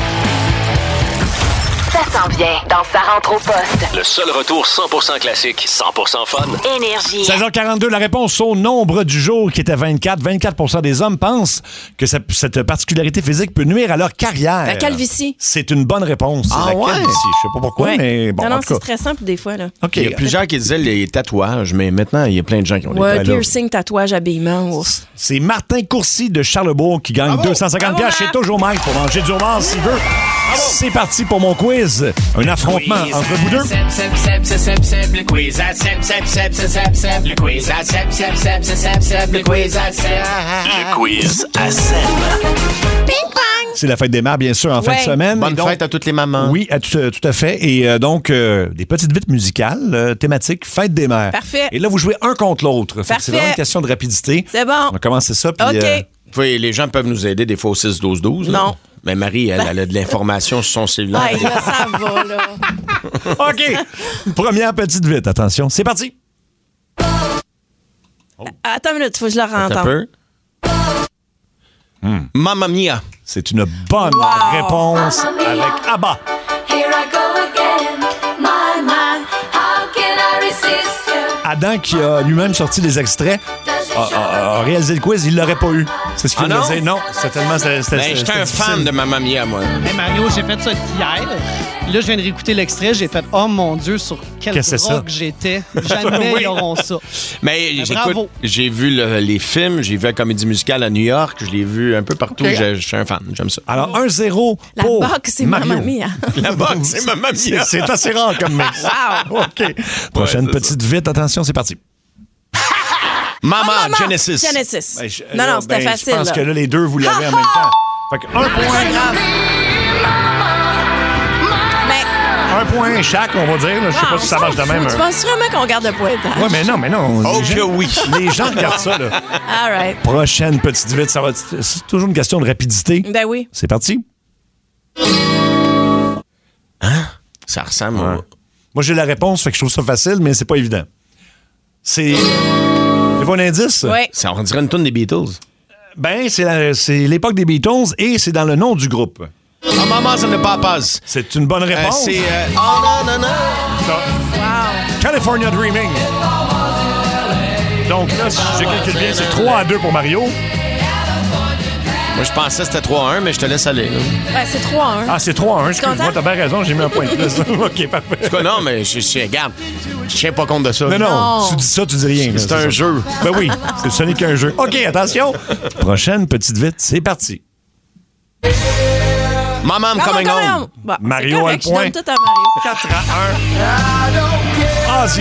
Ça s'en vient dans Sa rentre au poste. Le seul retour 100% classique, 100% fun. Énergie. 16h42, la réponse au nombre du jour qui était 24. 24% des hommes pensent que cette particularité physique peut nuire à leur carrière. La calvitie. C'est une bonne réponse. C'est la calvitie. Je sais pas pourquoi, mais bon. Non, c'est stressant des fois, là. OK. Il y a plusieurs qui disaient les tatouages, mais maintenant, il y a plein de gens qui ont des tatouages. Piercing, tatouage, habillement. Ouf. C'est Martin Courcy de Charlebourg qui gagne 250$ chez Toujours Mike pour manger du homard s'il veut. C'est parti pour mon quiz. Un affrontement entre vous deux. Le quiz à Seb. Le quiz à Seb. Le quiz à Seb. Le quiz à Seb. C'est la fête des mères, bien sûr, en fin de semaine. Bonne fête à toutes les mamans. Oui, tout à fait. Et donc, des petites vites musicales thématiques, fête des mères. Parfait. Et là, vous jouez un contre l'autre. C'est vraiment une question de rapidité. C'est bon. On va commencer ça. Puis, OK. Oui, les gens peuvent nous aider des fois au 6-12-12. Non. Mais Marie, elle a de l'information sur son cellulaire. Ah, là, ça va, là. OK. Première petite vite. Attention, c'est parti. Attends une minute, il faut que je la Un rentende. peu. Mamma Mia. C'est une bonne réponse avec ABBA. Here I go again, my, how can I resist you? Adam, qui a lui-même sorti des extraits, a réalisé le quiz, il l'aurait pas eu. C'est ce qu'il Ah me disait. Non, c'est tellement... J'étais un fan de Mamma Mia, moi. Hey Mario, j'ai fait ça hier. Là, je viens de réécouter l'extrait. J'ai fait « Oh mon Dieu, sur quelle Qu'est-ce que c'est ça? drogue j'étais. Jamais Oui. ils auront ça. » Mais bravo. j'écoute, j'ai vu les films, j'ai vu la comédie musicale à New York, je l'ai vu un peu partout. OK. Je suis un fan, j'aime ça. Alors, 1-0 La pour boxe, c'est Mario. Mamma Mia. La boxe, c'est Mamma Mia. C'est assez rare comme mix. Wow. OK. Prochaine Ouais, c'est petite vite. Attention, c'est parti. Maman, Maman, Genesis. Genesis. Ben, Non, c'était facile. Je pense là. que là, les deux, vous l'avez en même temps. Fait que un C'est point. grave. Un point chaque, on va dire. Là. Je sais pas si ça marche de même. Tu penses vraiment qu'on garde le pointage? Oui, mais non. Oh Les que gens- oui. Les gens regardent ça, là. All right. Prochaine petite vite, ça va. C'est toujours une question de rapidité. Ben oui. C'est parti. Ça ressemble au... Moi, j'ai la réponse, fait que je trouve ça facile, mais c'est pas évident. C'est. C'est pas un indice? Oui. Ça, on dirait une tourne des Beatles. Ben, c'est l'époque des Beatles et c'est dans le nom du groupe. Oh, Mamas and the Papas. C'est une bonne réponse. C'est... Oh, non. Wow. California Dreaming. Donc là, si je calcule bien, c'est 3-2 pour Mario. Moi, je pensais que c'était 3-1, mais je te laisse aller. là. Ben, c'est 3-1. Ah, c'est 3-1. Excuse-moi, content? t'as bien raison, j'ai mis un point de plus. OK, parfait. En tout cas, non, mais regarde, je tiens pas compte de ça. Non, tu dis ça, tu dis rien. là, C'est un ça. jeu. Ben oui, ce n'est qu'un jeu. OK, attention. Prochaine petite vite, c'est parti. Maman, I'm coming home. Bon, Mario c'est a correct, le point. Je donne tout à Mario. 4-1. Ozzy.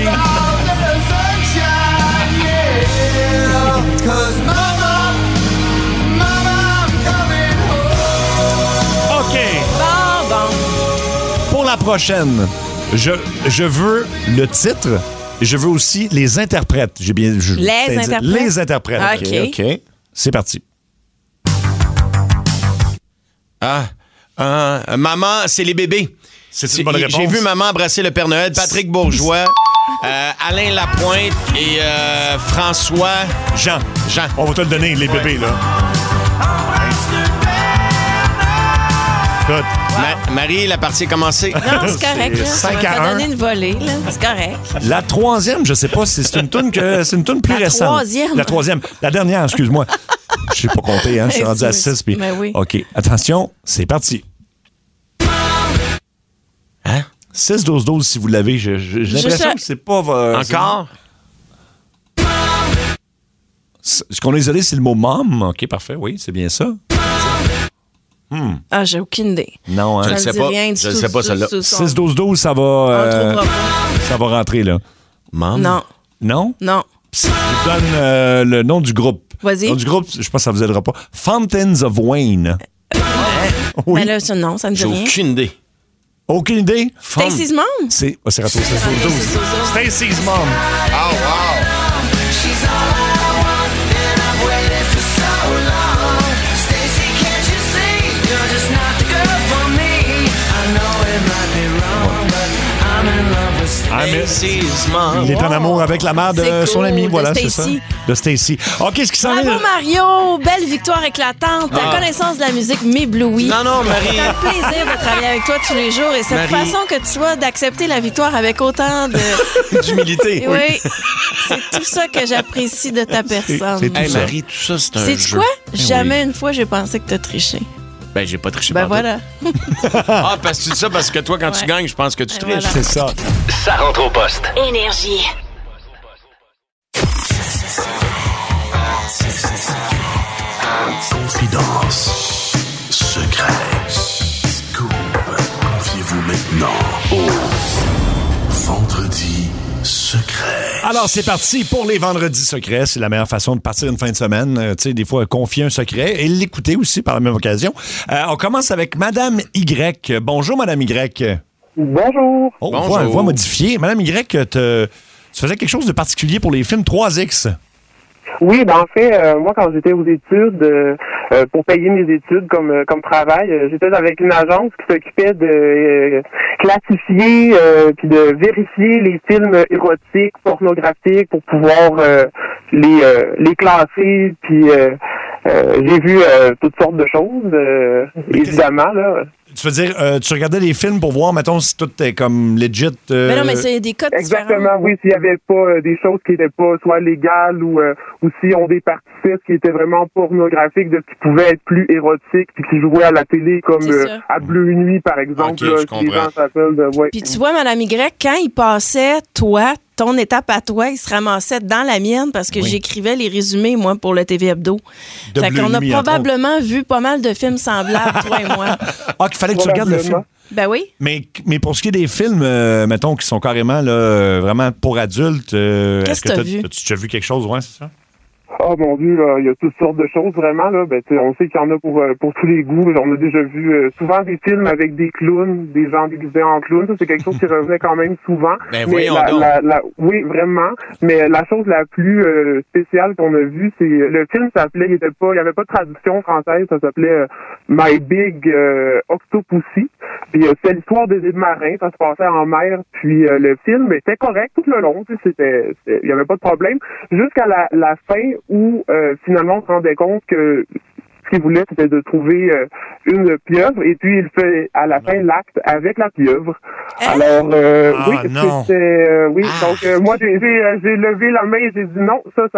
prochaine, je veux le titre et je veux aussi les interprètes. Les interprètes. OK. C'est parti. Maman, c'est les bébés. C'est une bonne réponse. J'ai vu Maman embrasser le Père Noël, Patrick Bourgeois, Alain Lapointe et François... Jean. On va te le donner, les bébés, là. Marie, la partie est commencée. Non, c'est correct. Là. 5 ça à va 1. donner une volée. Là. C'est correct. La troisième, je sais pas si c'est une toune plus récente. Troisième. La troisième. La dernière, excuse-moi. Je sais pas compter, hein. Je suis rendu à 6. Puis... Ben oui. OK. Attention, c'est parti. 6-12-12 si vous l'avez. J'ai l'impression que c'est pas... Encore? Ce qu'on a isolé, c'est le mot « mom ». OK, parfait. Oui, c'est bien ça. Ah, j'ai aucune idée. Non, hein? Je ne sais pas. Je ne sais pas, celle-là. 6-12-12, ça va... ça va rentrer, là. Mom? Non. Non? Non. Je vous donne le nom du groupe. Vas-y. Le nom du groupe, je pense que ça vous aidera pas. Fountains of Wayne. Oui. Mais là, non, ça ne dit rien. J'ai aucune idée. Aucune idée? Stacy's Mom? C'est raté. Stacy's Mom. Oh, wow. Il est en amour avec la mère de son ami, voilà, c'est ça. De Stacy. OK, ce qui s'en vient. Bravo, Mario! Belle victoire éclatante. Ta connaissance de la musique m'éblouit. Non, Marie. C'est un plaisir de travailler avec toi tous les jours et cette façon que tu sois d'accepter la victoire avec autant de... d'humilité. Oui. C'est tout ça que j'apprécie de ta personne. Hey, Marie, tout ça, c'est un jeu. Sais-tu quoi? Jamais une fois, j'ai pensé que t'as triché. Ben, j'ai pas triché. Ben voilà. Parce que tu dis ça parce que toi, quand tu gagnes, je pense que tu triches. Voilà. C'est ça. Ça rentre au poste. Énergie. Confidence. Secret. Scoop. Confiez-vous maintenant au Vendredi secret. Alors, c'est parti pour les Vendredis secrets. C'est la meilleure façon de partir une fin de semaine. Tu sais, des fois, confier un secret et l'écouter aussi par la même occasion. On commence avec Madame Y. Bonjour, Madame Y. Bonjour. Oh, voix modifiée. Madame Y, tu faisais quelque chose de particulier pour les films 3X. Oui, ben en fait, moi, quand j'étais aux études, pour payer mes études comme travail, j'étais avec une agence qui s'occupait de classifier puis de vérifier les films érotiques, pornographiques pour pouvoir les classer. Puis j'ai vu toutes sortes de choses, évidemment là. Tu veux dire, tu regardais les films pour voir, mettons, si tout est comme legit. Mais non, mais c'est des codes Exactement, différents. oui. S'il n'y avait pas des choses qui n'étaient pas soit légales ou s'ils ont des parties qui étaient vraiment pornographiques, qui pouvaient être plus érotiques puis qui jouaient à la télé comme à Bleu Nuit, par exemple. Okay, là, je comprends. les gens s'appellent Puis tu vois, Madame Y, quand il passait, ton étape à toi, il se ramassait dans la mienne parce que j'écrivais les résumés, moi, pour le TV Hebdo. Fait qu'on a probablement vu pas mal de films semblables, toi et moi. Ah, qu'il fallait que tu regardes le film. Ben oui. Mais pour ce qui est des films, mettons, qui sont carrément là, vraiment pour adultes, qu'est-ce que t'as vu? As-tu déjà vu quelque chose, ouais, c'est ça? Oh mon Dieu, là, il y a toutes sortes de choses vraiment là. Ben, on sait qu'il y en a pour tous les goûts. On a déjà vu souvent des films avec des clowns, des gens déguisés en clowns. Ça, c'est quelque chose qui revenait quand même souvent. Ben mais voyons donc. Oui, vraiment. Mais la chose la plus spéciale qu'on a vue, c'est le film s'appelait, il y avait pas de traduction française, ça s'appelait My Big Octopussy. Puis c'est l'histoire des marins, ça se passait en mer. Puis le film était correct tout le long. Il y avait pas de problème jusqu'à la fin où finalement on se rendait compte que ce qu'il voulait, c'était de trouver une pieuvre, et puis il fait à la fin l'acte avec la pieuvre. Alors, oui, c'était... donc moi, j'ai levé la main et j'ai dit non, ça...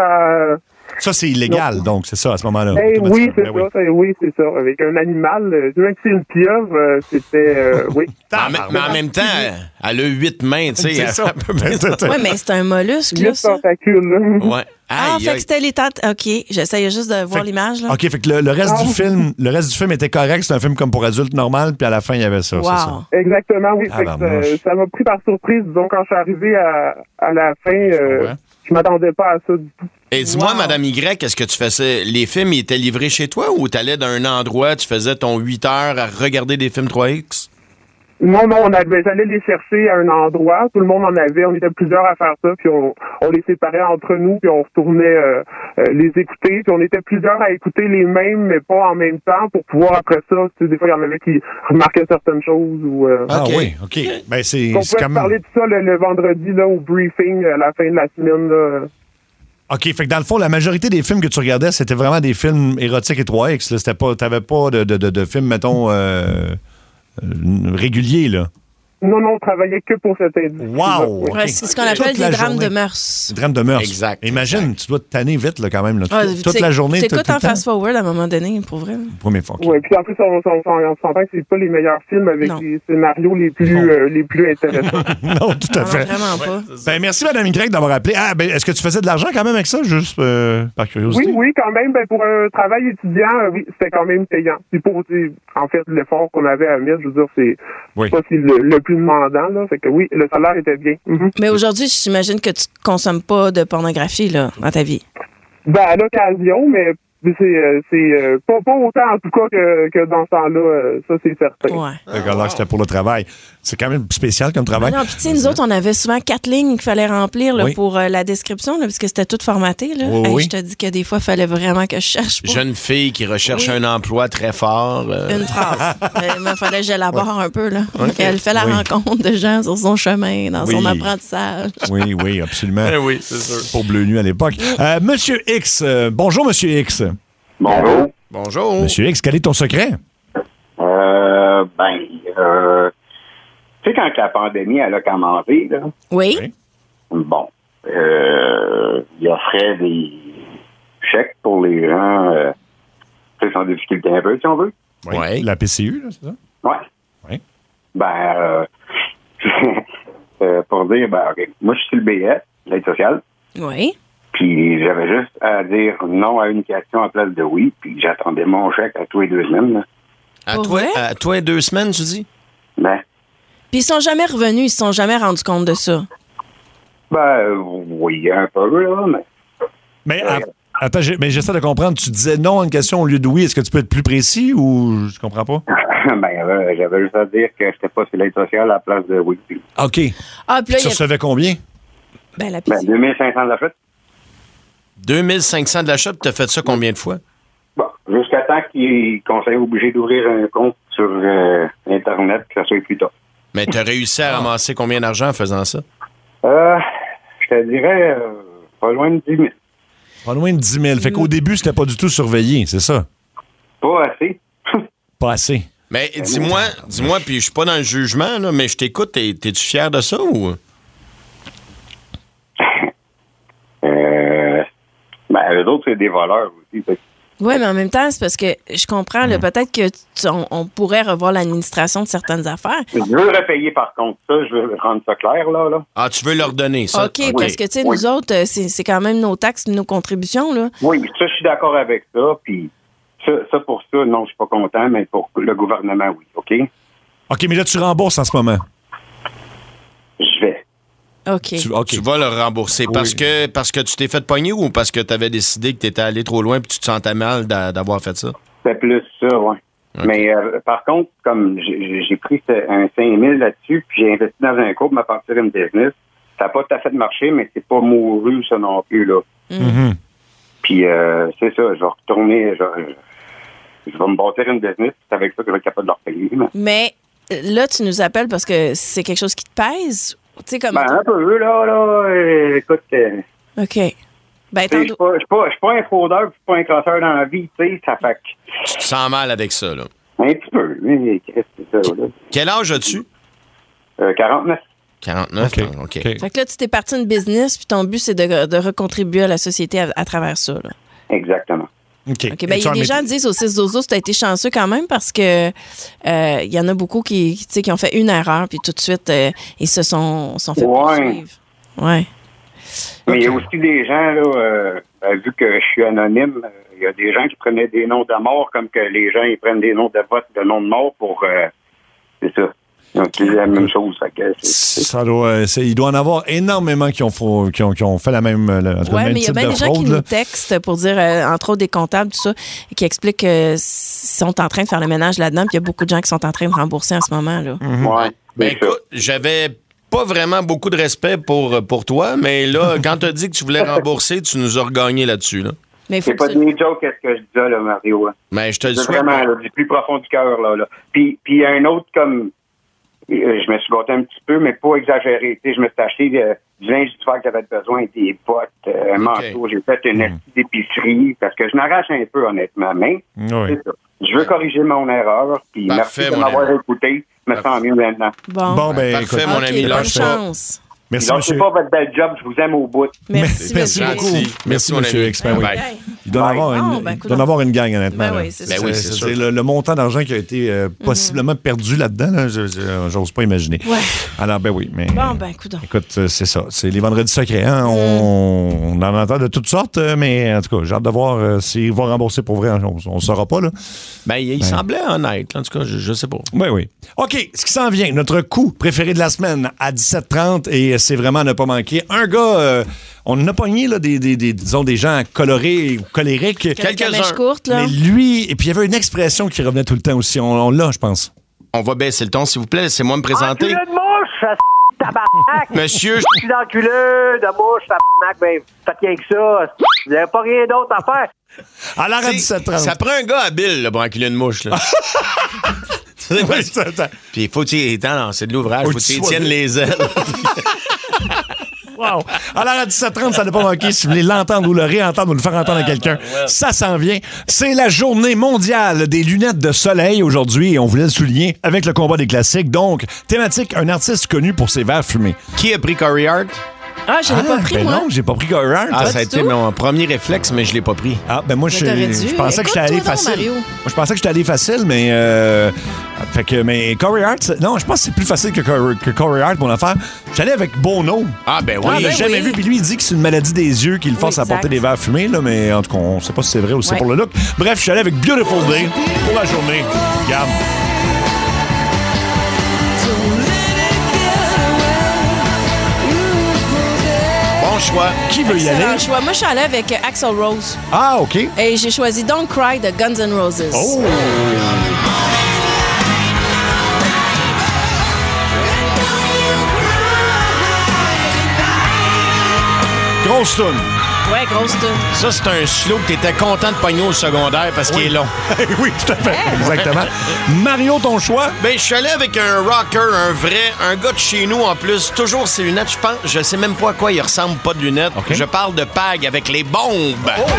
Ça, c'est illégal, donc, c'est ça, à ce moment-là. Oui, c'est ça. Oui, c'est ça. Avec un animal, même si c'est une pieuvre, c'était... oui. Mais en même temps, elle a 8 mains, tu sais. C'est ça. Oui, mais c'est un mollusque, 8 là, ça. tentacules, là. Ouais. Fait que c'était les tentes. OK, j'essayais juste de voir l'image, là. OK, fait que le reste du film était correct, c'est un film comme pour adultes normal, puis à la fin, il y avait ça, wow. c'est ça? Exactement, oui. Ça m'a pris par surprise, disons, quand je suis arrivé à la fin, je m'attendais pas à ça du tout. Et dis-moi, Madame Y, est-ce que tu faisais... Les films, ils étaient livrés chez toi ou t'allais d'un endroit, tu faisais ton 8 heures à regarder des films 3X? Non, j'allais les chercher à un endroit. Tout le monde en avait. On était plusieurs à faire ça. Puis on les séparait entre nous. Puis on retournait les écouter. Puis on était plusieurs à écouter les mêmes, mais pas en même temps, pour pouvoir après ça. Tu sais, des fois, il y en avait qui remarquaient certaines choses. Ah oui, OK. Ben, on pouvait parler de ça le vendredi là, au briefing à la fin de la semaine. Là. OK, fait que dans le fond, la majorité des films que tu regardais, c'était vraiment des films érotiques et 3X. Là. C'était pas, t'avais pas de films, mettons, réguliers, là. Non, on travaillait que pour cette industrie. Wow! Ouais, c'est ce qu'on appelle des drames de mœurs. Des drames de mœurs. Exact. Imagine, tu dois te tanner vite, là, quand même. Là. Ah, toute la journée. Tu t'écoutes en fast-forward à un moment donné, pour vrai. Première fois. Oui, puis en plus, on s'entend que c'est pas les meilleurs films avec les scénarios les plus intéressants. Non, tout à fait. Vraiment pas. Ben, merci, Mme Y, d'avoir appelé. Ah, ben, est-ce que tu faisais de l'argent quand même avec ça, juste par curiosité? Oui, quand même. Ben, pour un travail étudiant, oui, c'était quand même payant. Puis pour, en fait, l'effort qu'on avait à mettre, je veux dire, c'est pas si le plus demandant, là. Fait que oui, le salaire était bien. Mm-hmm. Mais aujourd'hui, j'imagine que tu consommes pas de pornographie, là, dans ta vie. Ben, à l'occasion, mais c'est pas autant, en tout cas, que dans ce temps-là. Ça, c'est certain. Ouais. Alors, c'était pour le travail. C'est quand même spécial comme travail. Non, puis tu sais, nous autres, on avait souvent 4 lignes qu'il fallait remplir là, pour la description, là, parce que c'était tout formaté. Là. Oui. Je te dis que des fois, il fallait vraiment que je cherche. Jeune fille qui recherche un emploi très fort. Une phrase. Il fallait que j'élabore un peu. Là. Okay. Elle fait la rencontre de gens sur son chemin, dans son apprentissage. Oui, absolument. Oui, c'est sûr. Pour Bleu Nuit à l'époque. Monsieur X, bonjour, Monsieur X. Bonjour. Bonjour. Monsieur X, quel est ton secret? Tu sais, quand la pandémie, elle a commencé, là. Oui. Bon. Il offrait des chèques pour les gens, qui sont en difficulté un peu, si on veut. Oui. La PCU, là, c'est ça? Oui. Ben, pour dire, OK, moi, je suis le BS, l'aide sociale. Oui. Puis j'avais juste à dire non à une question en place de oui, puis j'attendais mon chèque à tous les 2 semaines. Là. À toi et 2 semaines, tu dis? Ben. Puis ils sont jamais revenus, ils se sont jamais rendus compte de ça. Ben, oui, un peu, là, mais... Mais attends, j'essaie de comprendre. Tu disais non à une question au lieu de oui. Est-ce que tu peux être plus précis ou je comprends pas? Ben, j'avais juste à dire que j'étais pas sur l'aide sociale à la place de oui. OK. Ah, puis là, tu recevais combien? Ben, la 2500 de la fête. 2500 de l'achat, tu as fait ça combien de fois? Bon, jusqu'à temps qu'on soit obligé d'ouvrir un compte sur Internet, que ça soit plus tard. Mais tu as réussi à ramasser combien d'argent en faisant ça? Je te dirais pas loin de 10 000. Pas loin de 10 000. Fait qu'au début, c'était pas du tout surveillé, c'est ça? Pas assez. Pas assez. Mais dis-moi, puis je suis pas dans le jugement, là, mais je t'écoute, t'es-tu fier de ça ou... Eux autres, c'est des voleurs aussi. Oui, mais en même temps, c'est parce que je comprends, là, peut-être qu'on pourrait revoir l'administration de certaines affaires. Je veux repayer, par contre, ça. Je veux rendre ça clair, là. Ah, tu veux leur donner ça? OK, parce que, tu sais, nous autres, c'est quand même nos taxes, nos contributions, là. Oui, ça, je suis d'accord avec ça. Puis ça, pour ça, non, je suis pas content, mais pour le gouvernement, oui. OK? OK, mais là, tu rembourses en ce moment. Je vais. OK. Tu vas le rembourser parce que tu t'es fait pogner ou parce que tu avais décidé que tu étais allé trop loin et tu te sentais mal d'avoir fait ça? C'est plus ça, oui. Okay. Mais par contre, comme j'ai pris un 5 000 là-dessus, puis j'ai investi dans un couple à partir d'une business, ça n'a pas tout à fait marché, mais c'est pas mouru, ça non plus, là. Mm-hmm. Puis c'est ça, je vais retourner, je vais me bâtir une business, c'est avec ça que je vais être capable de leur payer. Mais là, tu nous appelles parce que c'est quelque chose qui te pèse? Comme... Ben, un peu, là, écoute... OK. Ben, je suis pas un fraudeur, je suis pas un crasseur dans la vie, tu sais, ça fait que... Tu te sens mal avec ça, là? Un petit peu, mais c'est ça, là. Quel âge as-tu? 49. 49, OK. Fait que là, tu t'es parti d'une business, puis ton but, c'est de recontribuer à la société à travers ça, là. Exactement. OK. Ben, les gens disent au 6-12-12, tu as été chanceux quand même parce que il y en a beaucoup qui ont fait une erreur puis tout de suite ils se sont fait poursuivre. Ouais. Mais il y a aussi des gens là, vu que je suis anonyme, il y a des gens qui prenaient des noms de mort comme que les gens ils prennent des noms de vote, de noms de mort pour c'est ça. Donc, c'est la même chose. Fait que il doit en avoir énormément qui ont fait la même, oui, mais il y a bien des gens qui nous textent pour dire, entre autres des comptables, tout ça, et qui expliquent qu'ils sont en train de faire le ménage là-dedans, puis il y a beaucoup de gens qui sont en train de rembourser en ce moment. Là. Ouais. Ben écoute, j'avais pas vraiment beaucoup de respect pour toi, mais là, quand tu as dit que tu voulais rembourser, tu nous as regagné là-dessus. Là. C'est pas des jokes ce que je disais, là, Mario. Mais je te le souhaite. Vraiment, là, du plus profond du cœur. Là. Puis il y a un autre comme... Je me suis gâté un petit peu, mais pas exagéré. Tu sais, je me suis acheté du linge d'hiver que j'avais besoin, des bottes, un manteau. J'ai fait une petite épicerie parce que je m'arrache un peu, honnêtement. Mais c'est ça. Je veux corriger mon erreur. Puis merci de m'avoir écouté. Je me sens mieux maintenant. Bon, ben, parfait, mon ami. Bonne chance. Merci, monsieur. Lâchez pas votre bel job, je vous aime au bout. Merci beaucoup. Merci, mon monsieur ami. Expert. Oui. Il doit en avoir une gang, honnêtement. Ben oui, c'est sûr. Le montant d'argent qui a été possiblement perdu là-dedans, là, j'ose pas imaginer. Ouais. Alors, ben oui. Mais, bon, ben, écoute, c'est ça. C'est les vendredis secrets. Hein? On en entend de toutes sortes, mais en tout cas, j'ai hâte de voir s'ils vont rembourser pour vrai. On ne saura pas, là. Ben, il semblait honnête. En tout cas, je sais pas. Oui. OK, ce qui s'en vient, notre coup préféré de la semaine à 17h30, et c'est vraiment à ne pas manquer. Un gars, on en a pogné, là, disons, des gens colorés ou colériques. Quelques-uns. Courtes, là. Mais lui, et puis il y avait une expression qui revenait tout le temps aussi. On l'a, je pense. On va baisser le ton, s'il vous plaît. Laissez-moi me présenter. Enculé de mouche, tabarnak! Monsieur, je suis d'enculé de mouche, tabarnak. Ben, faites rien que ça. Vous n'avez pas rien d'autre à faire. Alors, à 17h30. Ça prend un gars habile, là, pour enculer une mouche, là. Puis il faut que tu y c'est de l'ouvrage, faut que tu y tiennes les ailes. Wow. Alors, à 17h30, ça n'a pas manqué. Si vous voulez l'entendre ou le réentendre ou le faire entendre à quelqu'un, ça s'en vient. C'est la journée mondiale des lunettes de soleil aujourd'hui et on voulait le souligner avec le combat des classiques. Donc, thématique, un artiste connu pour ses verres fumés. Qui a pris Corey Hart? Ah, je l'ai pas pris, moi. Non, j'ai pas pris Corey Hart. Ah, ça a été mon premier réflexe, mais je l'ai pas pris. Ah, ben moi, je pensais que j'étais allé facile. Moi, je pensais que j'étais allé facile, mais... mais Corey Hart, non, je pense que c'est plus facile que Corey Hart, mon affaire. J'allais avec Bono. Ah, ben oui. Je l'ai jamais vu, puis lui, il dit que c'est une maladie des yeux qui le force à porter des verres fumés, là, mais en tout cas, on sait pas si c'est vrai ou si c'est pour le look. Bref, je suis allé avec Beautiful Day pour la journée. Regarde. Choix. Qui veut y aller? Choix. Moi, je suis allée avec Axl Rose. Ah, OK. Et j'ai choisi Don't Cry de Guns N' Roses. Oh! Grosse toune. Ouais, grosse toune. Ça, c'est un slow que t'étais content de pogner au secondaire parce qu'il est long. Oui, tout à fait. Exactement. Mario, ton choix? Ben, je suis allé avec un rocker, un gars de chez nous en plus. Toujours ses lunettes, je sais même pas à quoi il ressemble, pas de lunettes. Okay. Je parle de Pag avec les bombes. Oh.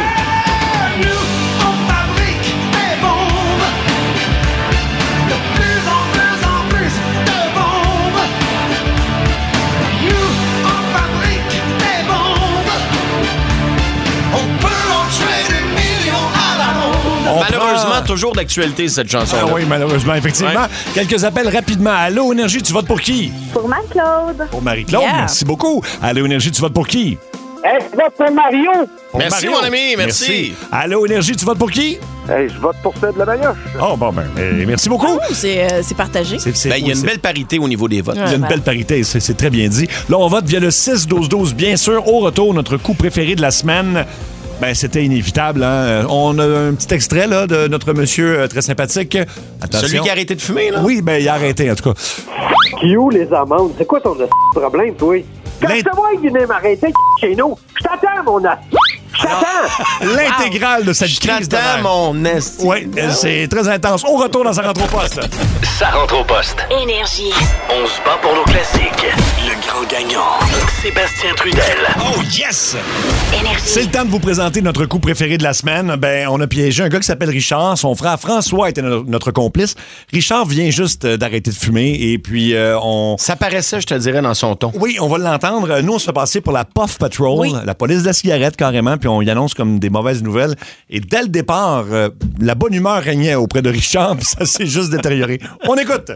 Malheureusement, toujours d'actualité, cette chanson-là. Ah oui, malheureusement, effectivement. Ouais. Quelques appels rapidement. Allô, Énergie, tu votes pour qui? Pour Marie-Claude. Pour Marie-Claude, merci beaucoup. Allô, Énergie, tu votes pour qui? Je vote pour Mario. Merci, Mario. Mon ami, merci. Allô, Énergie, tu votes pour qui? Je vote pour celle de la Maillotche. Oh, bon, merci beaucoup. Oh, c'est partagé. Il y a une belle parité au niveau des votes. Il y a une belle parité, c'est très bien dit. Là, on vote via le 6-12-12, bien sûr. Au retour, notre coup préféré de la semaine. Ben, c'était inévitable. Hein? On a un petit extrait là, de notre monsieur très sympathique. Attention. Celui qui a arrêté de fumer, là? Oui, ben il a arrêté, en tout cas. Qui où les amendes? C'est quoi ton problème, toi? Quand je te vois, il vient m'arrêter chez nous. Je t'attends, mon as. Je t'attends. L'intégrale de cette crise de nerfs. Mon esti. Oui, c'est très intense. Au retour dans Ça rentre au poste. Ça rentre au poste. Énergie. On se bat pour nos classiques. Le grand gagnant, Sébastien Trudel. Oh yes! Énergie. C'est le temps de vous présenter notre coup préféré de la semaine. Ben, on a piégé un gars qui s'appelle Richard. Son frère François était notre complice. Richard vient juste d'arrêter de fumer et puis Ça paraissait, je te dirais, dans son ton. Oui, on va l'entendre. Nous, on se fait passer pour la Puff Patrol, la police de la cigarette carrément, puis on y annonce comme des mauvaises nouvelles. Et dès le départ, la bonne humeur régnait auprès de Richard, puis ça s'est juste détérioré. On écoute.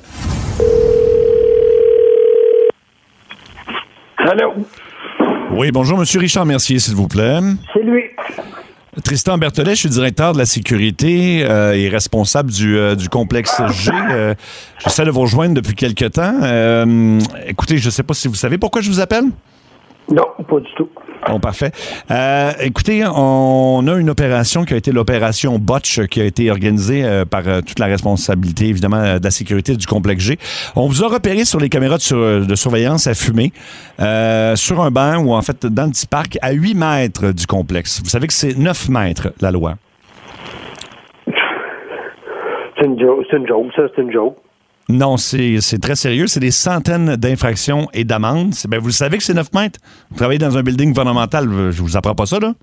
Allô? Oui, bonjour, Monsieur Richard Mercier, s'il vous plaît. C'est lui. Tristan Berthollet, je suis directeur de la sécurité et responsable du complexe G. J'essaie de vous rejoindre depuis quelque temps. Écoutez, je ne sais pas si vous savez pourquoi je vous appelle? Non, pas du tout. Bon, parfait. Écoutez, on a une opération qui a été l'opération Botch, qui a été organisée par toute la responsabilité, évidemment, de la sécurité du complexe G. On vous a repéré sur les caméras de surveillance à fumer, sur un banc ou en fait dans le petit parc, à 8 mètres du complexe. Vous savez que c'est 9 mètres, la loi. C'est une joke. Non, c'est très sérieux. C'est des centaines d'infractions et d'amendes. Vous le savez que c'est 9 mètres. Vous travaillez dans un building gouvernemental. Je vous apprends pas ça, là?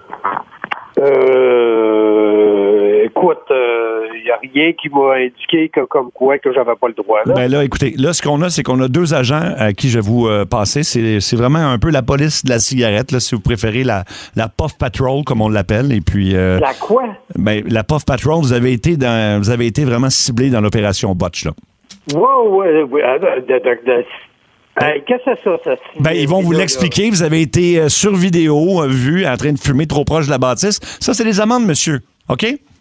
Écoute, il n'y a rien qui m'a indiqué comme quoi que j'avais pas le droit. Là. Écoutez, là, ce qu'on a, c'est qu'on a 2 agents à qui je vais vous passer. C'est vraiment un peu la police de la cigarette, là, si vous préférez, la Puff Patrol, comme on l'appelle. Et puis, la quoi? La Puff Patrol, vous avez été vraiment ciblé dans l'opération Botch, là. Wow, qu'est-ce que c'est ça? Ils vont vous l'expliquer. Vous avez été sur vidéo, vu, en train de fumer trop proche de la bâtisse. Ça, c'est des amendes, monsieur. OK?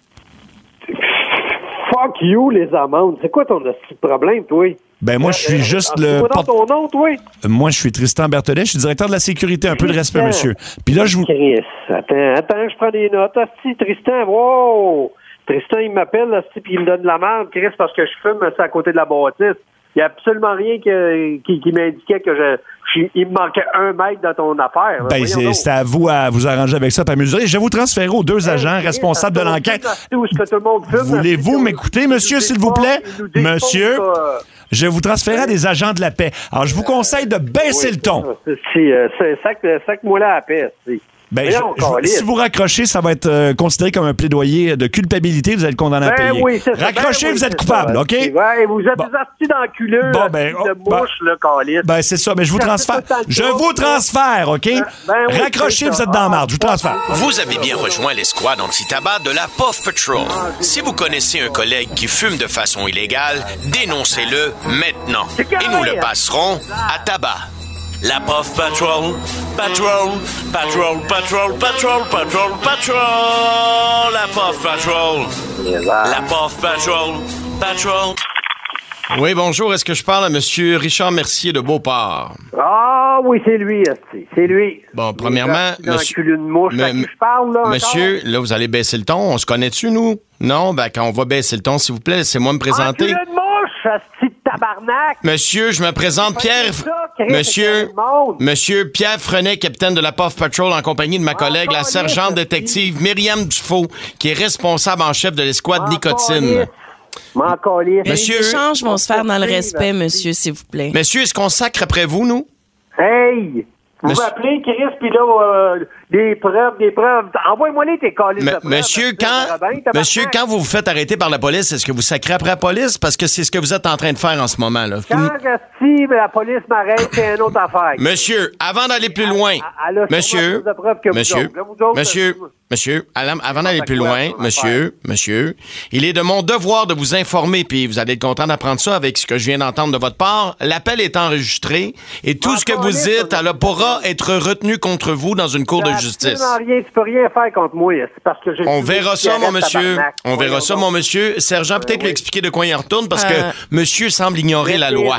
Fuck you, les amendes. C'est quoi ton problème, toi? Moi, je suis juste le... ton nom, toi? Moi, je suis Tristan Berthollet. Je suis directeur de la sécurité. Un peu de respect, monsieur. Puis là, je vous... Chris, attends, je prends des notes. Tristan, wow! Tristan, il m'appelle, puis il me donne de la merde, Chris, parce que je fume, c'est à côté de la bâtisse. Il n'y a absolument rien qui m'indiquait que il me manquait 1 mètre dans ton affaire. C'est à vous arranger avec ça, pas mesurer. Je vais vous transférer aux 2 agents responsables de l'enquête. Voulez-vous m'écouter, monsieur, s'il vous plaît? Monsieur, je vais vous transférer à des agents de la paix. Alors, je vous conseille de baisser le ton. Sac-moi là à la paix, si vous raccrochez, ça va être considéré comme un plaidoyer de culpabilité. Vous allez être condamné à payer. Raccrochez, vous êtes coupable, OK? Vous êtes des astis d'enculeux, de mouche, là, calice. C'est ça, mais je vous transfère. Je vous transfère, OK? Raccrochez, vous êtes dans la marde. Je vous transfère. Vous avez bien rejoint l'escouade anti-tabac de la Puff Patrol. Si vous connaissez un collègue qui fume de façon illégale, dénoncez-le maintenant. Et nous le passerons à tabac. La Puff Patrol, Patrol, Patrol, Patrol, Patrol, Patrol, Patrol, la Puff Patrol, la Puff Patrol, Patrol. Oui, bonjour. Est-ce que je parle à Monsieur Richard Mercier de Beauport? Ah oui, c'est lui, c'est lui. Bon, premièrement, monsieur... je parle, là, monsieur, là, vous allez baisser le ton. On se connaît-tu, nous? Non? Quand on va baisser le ton, s'il vous plaît, laissez-moi me présenter. Enculé de mouche, asti de tabarnak! Monsieur, je me présente Pierre... Monsieur Pierre Frenet, capitaine de la Puff Patrol, en compagnie de ma collègue, la sergente détective Myriam Dufault, qui est responsable en chef de l'escouade nicotine. Monsieur, les échanges vont se faire dans le respect, monsieur, s'il vous plaît. Monsieur, est-ce qu'on sacre après vous, nous? Hey! Vous m'appelez, Chris, puis là, des preuves. Envoie-moi tes calices de preuves. Monsieur, quand vous vous faites arrêter par la police, est-ce que vous sacrez après la police? Parce que c'est ce que vous êtes en train de faire en ce moment, là. Quand la police m'arrête, c'est une autre affaire. Monsieur, avant d'aller plus loin, avant d'aller plus loin, monsieur, il est de mon devoir de vous informer, puis vous allez être content d'apprendre ça avec ce que je viens d'entendre de votre part. L'appel est enregistré et tout ce que vous dites, elle pourra être retenu contre vous dans une cour de justice. Tu peux rien faire contre moi. C'est parce que on verra ça, mon monsieur. On verra ça, mon monsieur. Sergent, peut-être lui expliquer de quoi il retourne parce que monsieur semble ignorer la loi.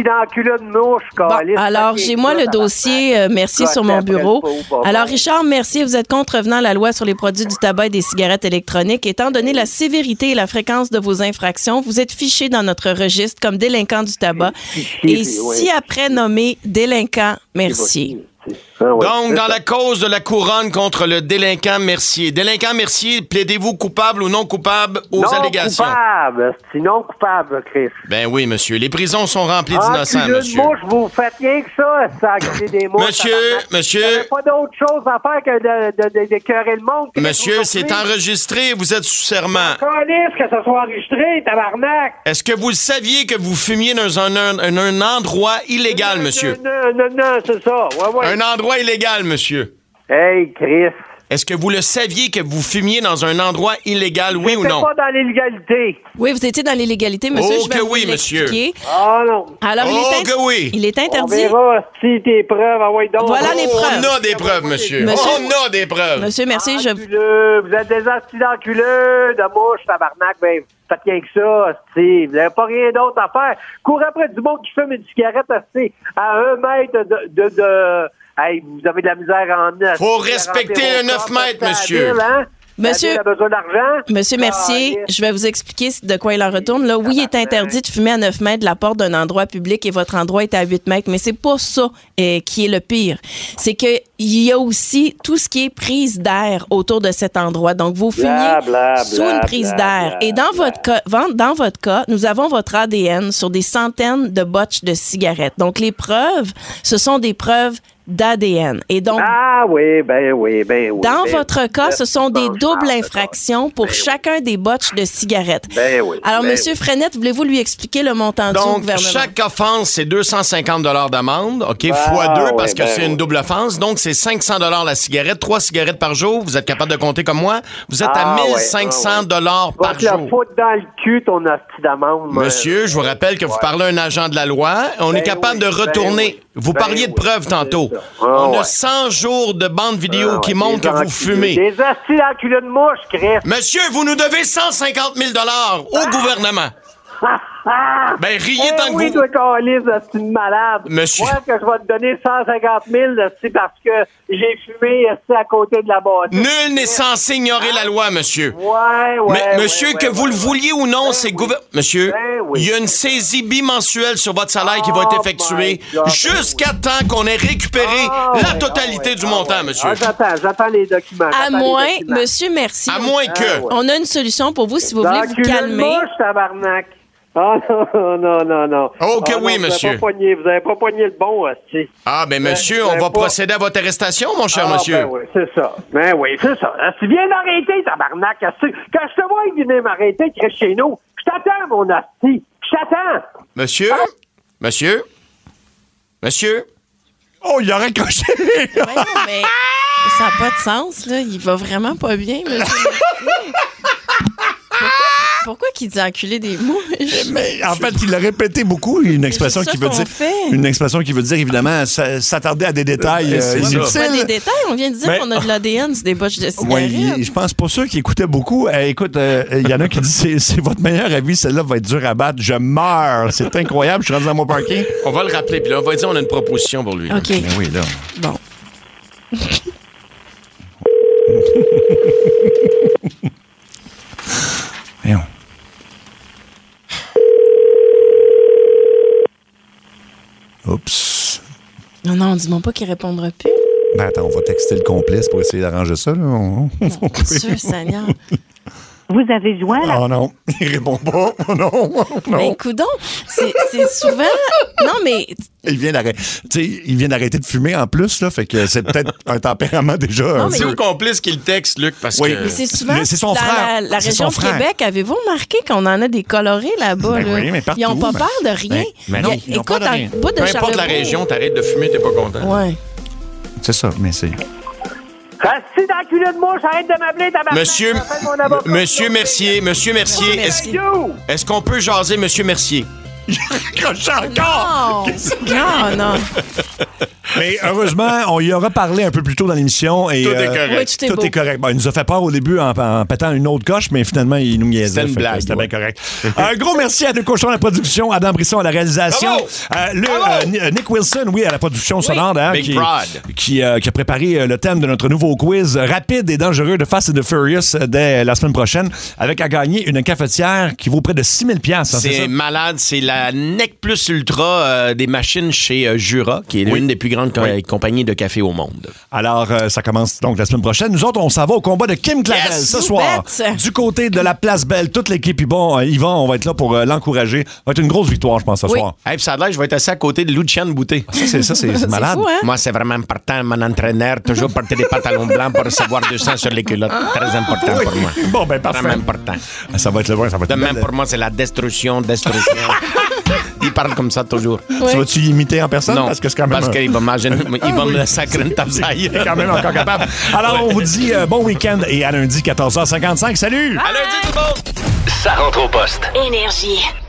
Alors, j'ai moi le dossier Mercier sur mon bureau. Alors, Richard Mercier, vous êtes contrevenant à la loi sur les produits du tabac et des cigarettes électroniques. Étant donné la sévérité et la fréquence de vos infractions, vous êtes fiché dans notre registre comme délinquant du tabac. Et si après nommé délinquant Mercier. Donc, dans la cause de la couronne contre le délinquant Mercier. Délinquant Mercier, plaidez-vous coupable ou non coupable aux allégations? Non coupable. Sinon coupable, Chris. Ben oui, monsieur. Les prisons sont remplies d'innocents, monsieur. Mouche, vous faites rien que ça des mouches. Monsieur. Il n'y a pas d'autre chose à faire que d'écœurer le monde. Monsieur, c'est enregistré. Vous êtes sous serment. Calisse que ça soit enregistré, tabarnak. Est-ce que vous saviez que vous fumiez dans un endroit illégal, monsieur? Non, c'est ça. Ouais. Un endroit illégal, monsieur. Hey, Chris. Est-ce que vous le saviez que vous fumiez dans un endroit illégal, oui ou non? Pas dans l'illégalité. Oui, vous étiez dans l'illégalité, monsieur. Oh je vais que vous oui, monsieur. l'expliquer. Ah non. Alors, que oui. Il est interdit. On verra si tes preuves, donc. Voilà les preuves. On a des preuves, monsieur. On a des preuves. Monsieur, merci. Vous êtes des astis d'enculeux, de mouches, tabarnak, ben, faites rien que ça, asti. Vous n'avez pas rien d'autre à faire. Courez après du monde qui fume une cigarette, asti, à 1 mètre de... Hey, vous avez de la misère en... Faut respecter le 9 mètres, monsieur. Monsieur, a besoin d'argent? Monsieur Mercier, je vais vous expliquer de quoi il en retourne. Là, oui, il est interdit de fumer à 9 mètres de la porte d'un endroit public et votre endroit est à 8 mètres, mais c'est pas ça qui est le pire. C'est que il y a aussi tout ce qui est prise d'air autour de cet endroit. Donc, vous fumiez sous une prise d'air. Et dans votre cas, nous avons votre ADN sur des centaines de botches de cigarettes. Donc, les preuves, ce sont des preuves d'ADN. Et donc, oui. Dans votre cas, ce sont des doubles infractions pour chacun des botches de cigarettes. Alors, Monsieur Frenette, voulez-vous lui expliquer le montant dû au Donc, gouvernement? chaque offense, c'est 250 $ d'amende, OK, fois 2 parce que c'est une double offense. Donc, c'est 500 $ la cigarette, 3 cigarettes par jour. Vous êtes capable de compter comme moi. Vous êtes à 1500 $ par jour. Va te la foutre dans le cul, ton hostie d'amende. Monsieur, je vous rappelle que vous parlez à un agent de la loi. On est capable de retourner. Vous parliez de preuves tantôt. On a 100 jours de bande vidéo qui montrent que vous fumez. Des astis d'enculés de mouche, Chris. Monsieur, vous nous devez 150 000 $ au gouvernement. Ben, riez tant que oui, vous... toi, Carlis, c'est une malade. Monsieur. Moi, que je vais te donner 150 000, c'est parce que j'ai fumé à côté de la bâtisse. Nul n'est censé ignorer la loi, monsieur. Ouais. Monsieur, que vous le vouliez ou non, c'est Monsieur, il y a une saisie bimensuelle sur votre salaire qui va être effectuée jusqu'à temps qu'on ait récupéré la totalité du montant, monsieur. J'attends les documents. À moins, Monsieur, merci. À moins que... On a une solution pour vous si vous voulez vous calmer. Mouche, tabarnak. non. Oh que oui, monsieur. Vous n'avez pas poigné le bon, aussi. Ah, ben monsieur, on va procéder à votre arrestation, mon cher monsieur. Ben oui, c'est ça. Tu viens d'arrêter, tabarnak. Quand je te vois, il vient m'arrêter, tu restes chez nous. Je t'attends, mon hostie. Je t'attends. Monsieur? Oh, il a raccroché. Mais ça n'a pas de sens, là. Il va vraiment pas bien, monsieur. Pourquoi qu'il dit enculer des mouches? Mais en fait, il l'a répété beaucoup, une expression qui veut dire évidemment s'attarder à des détails inutiles. Pas des détails, on vient de dire qu'on a de l'ADN sur des botches de cigarettes. Oui, je pense pour ceux qui écoutaient beaucoup, écoute, il y en a qui disent c'est votre meilleur avis, celle-là va être dure à battre, je meurs, c'est incroyable, je suis rendu dans mon parking. On va le rappeler, puis là, on va dire on a une proposition pour lui. OK. Mais oui, là. Bon. Voyons. Oups. Non, dis-moi pas qu'il répondra plus. Ben attends, on va texter le complice pour essayer d'arranger ça. Là. Dieu Seigneur. Vous avez joint la... Oh non, il répond pas. Oh non. Mais coudonc, c'est souvent... Non, mais... Il vient d'arrêter de fumer en plus, là, fait que c'est peut-être un tempérament déjà... C'est le complice qui le texte, Luc, parce que... Mais c'est souvent... C'est son frère. La région de Québec, avez-vous remarqué qu'on en a des colorés là-bas? Ben oui, mais partout. Ils n'ont pas peur de rien. Mais non, ils n'ont pas de rien. Peu importe la région, t'arrêtes de fumer, t'es pas content. Ouais. C'est ça, mais c'est... Restez dans le culot de mouche, arrête de m'appeler, tabarnak. Monsieur Mercier, est-ce qu'on peut jaser Monsieur Mercier? Raccroché encore! Non. Mais heureusement, on y aura parlé un peu plus tôt dans l'émission. Et, tout est correct. Oui, tout est correct. Bon, il nous a fait peur au début en pétant une autre coche, mais finalement, il nous niaisait. C'était une blague. C'était bien correct. Un gros merci à deux cochons à la production, Adam Brisson à la réalisation. Nick Wilson, à la production sonore, qui a préparé le thème de notre nouveau quiz rapide et dangereux de Fast and the Furious dès la semaine prochaine, avec à gagner une cafetière qui vaut près de 6 000 $. C'est malade. C'est la NEC Plus Ultra des machines chez Jura, qui est l'une des plus grandes compagnies de café au monde. Alors, ça commence donc la semaine prochaine. Nous autres, on s'en va au combat de Kim Clavel ce soir. Du côté de la Place Belle, toute l'équipe Yvan, on va être là pour l'encourager. Ça va être une grosse victoire, je pense, ce soir. Puis ça a l'air, je vais être assis à côté de Luciane Boutet. Ça, c'est malade. Fou, hein? Moi, c'est vraiment important. Mon entraîneur, toujours porter des pantalons blancs pour recevoir du sang sur les culottes. Très important pour moi. Bon, ben parfait. Vraiment important. Ça va être le bon, ça va être de même pour moi, c'est la destruction. Il parle comme ça toujours. Tu vas-tu imiter en personne? Non, parce que c'est quand même... parce qu'il va me sacrer une tape-saille. Il est quand même encore capable. Alors, on vous dit bon week-end et à lundi, 14h55. Salut! À lundi, tout le monde! Ça rentre au poste. Énergie.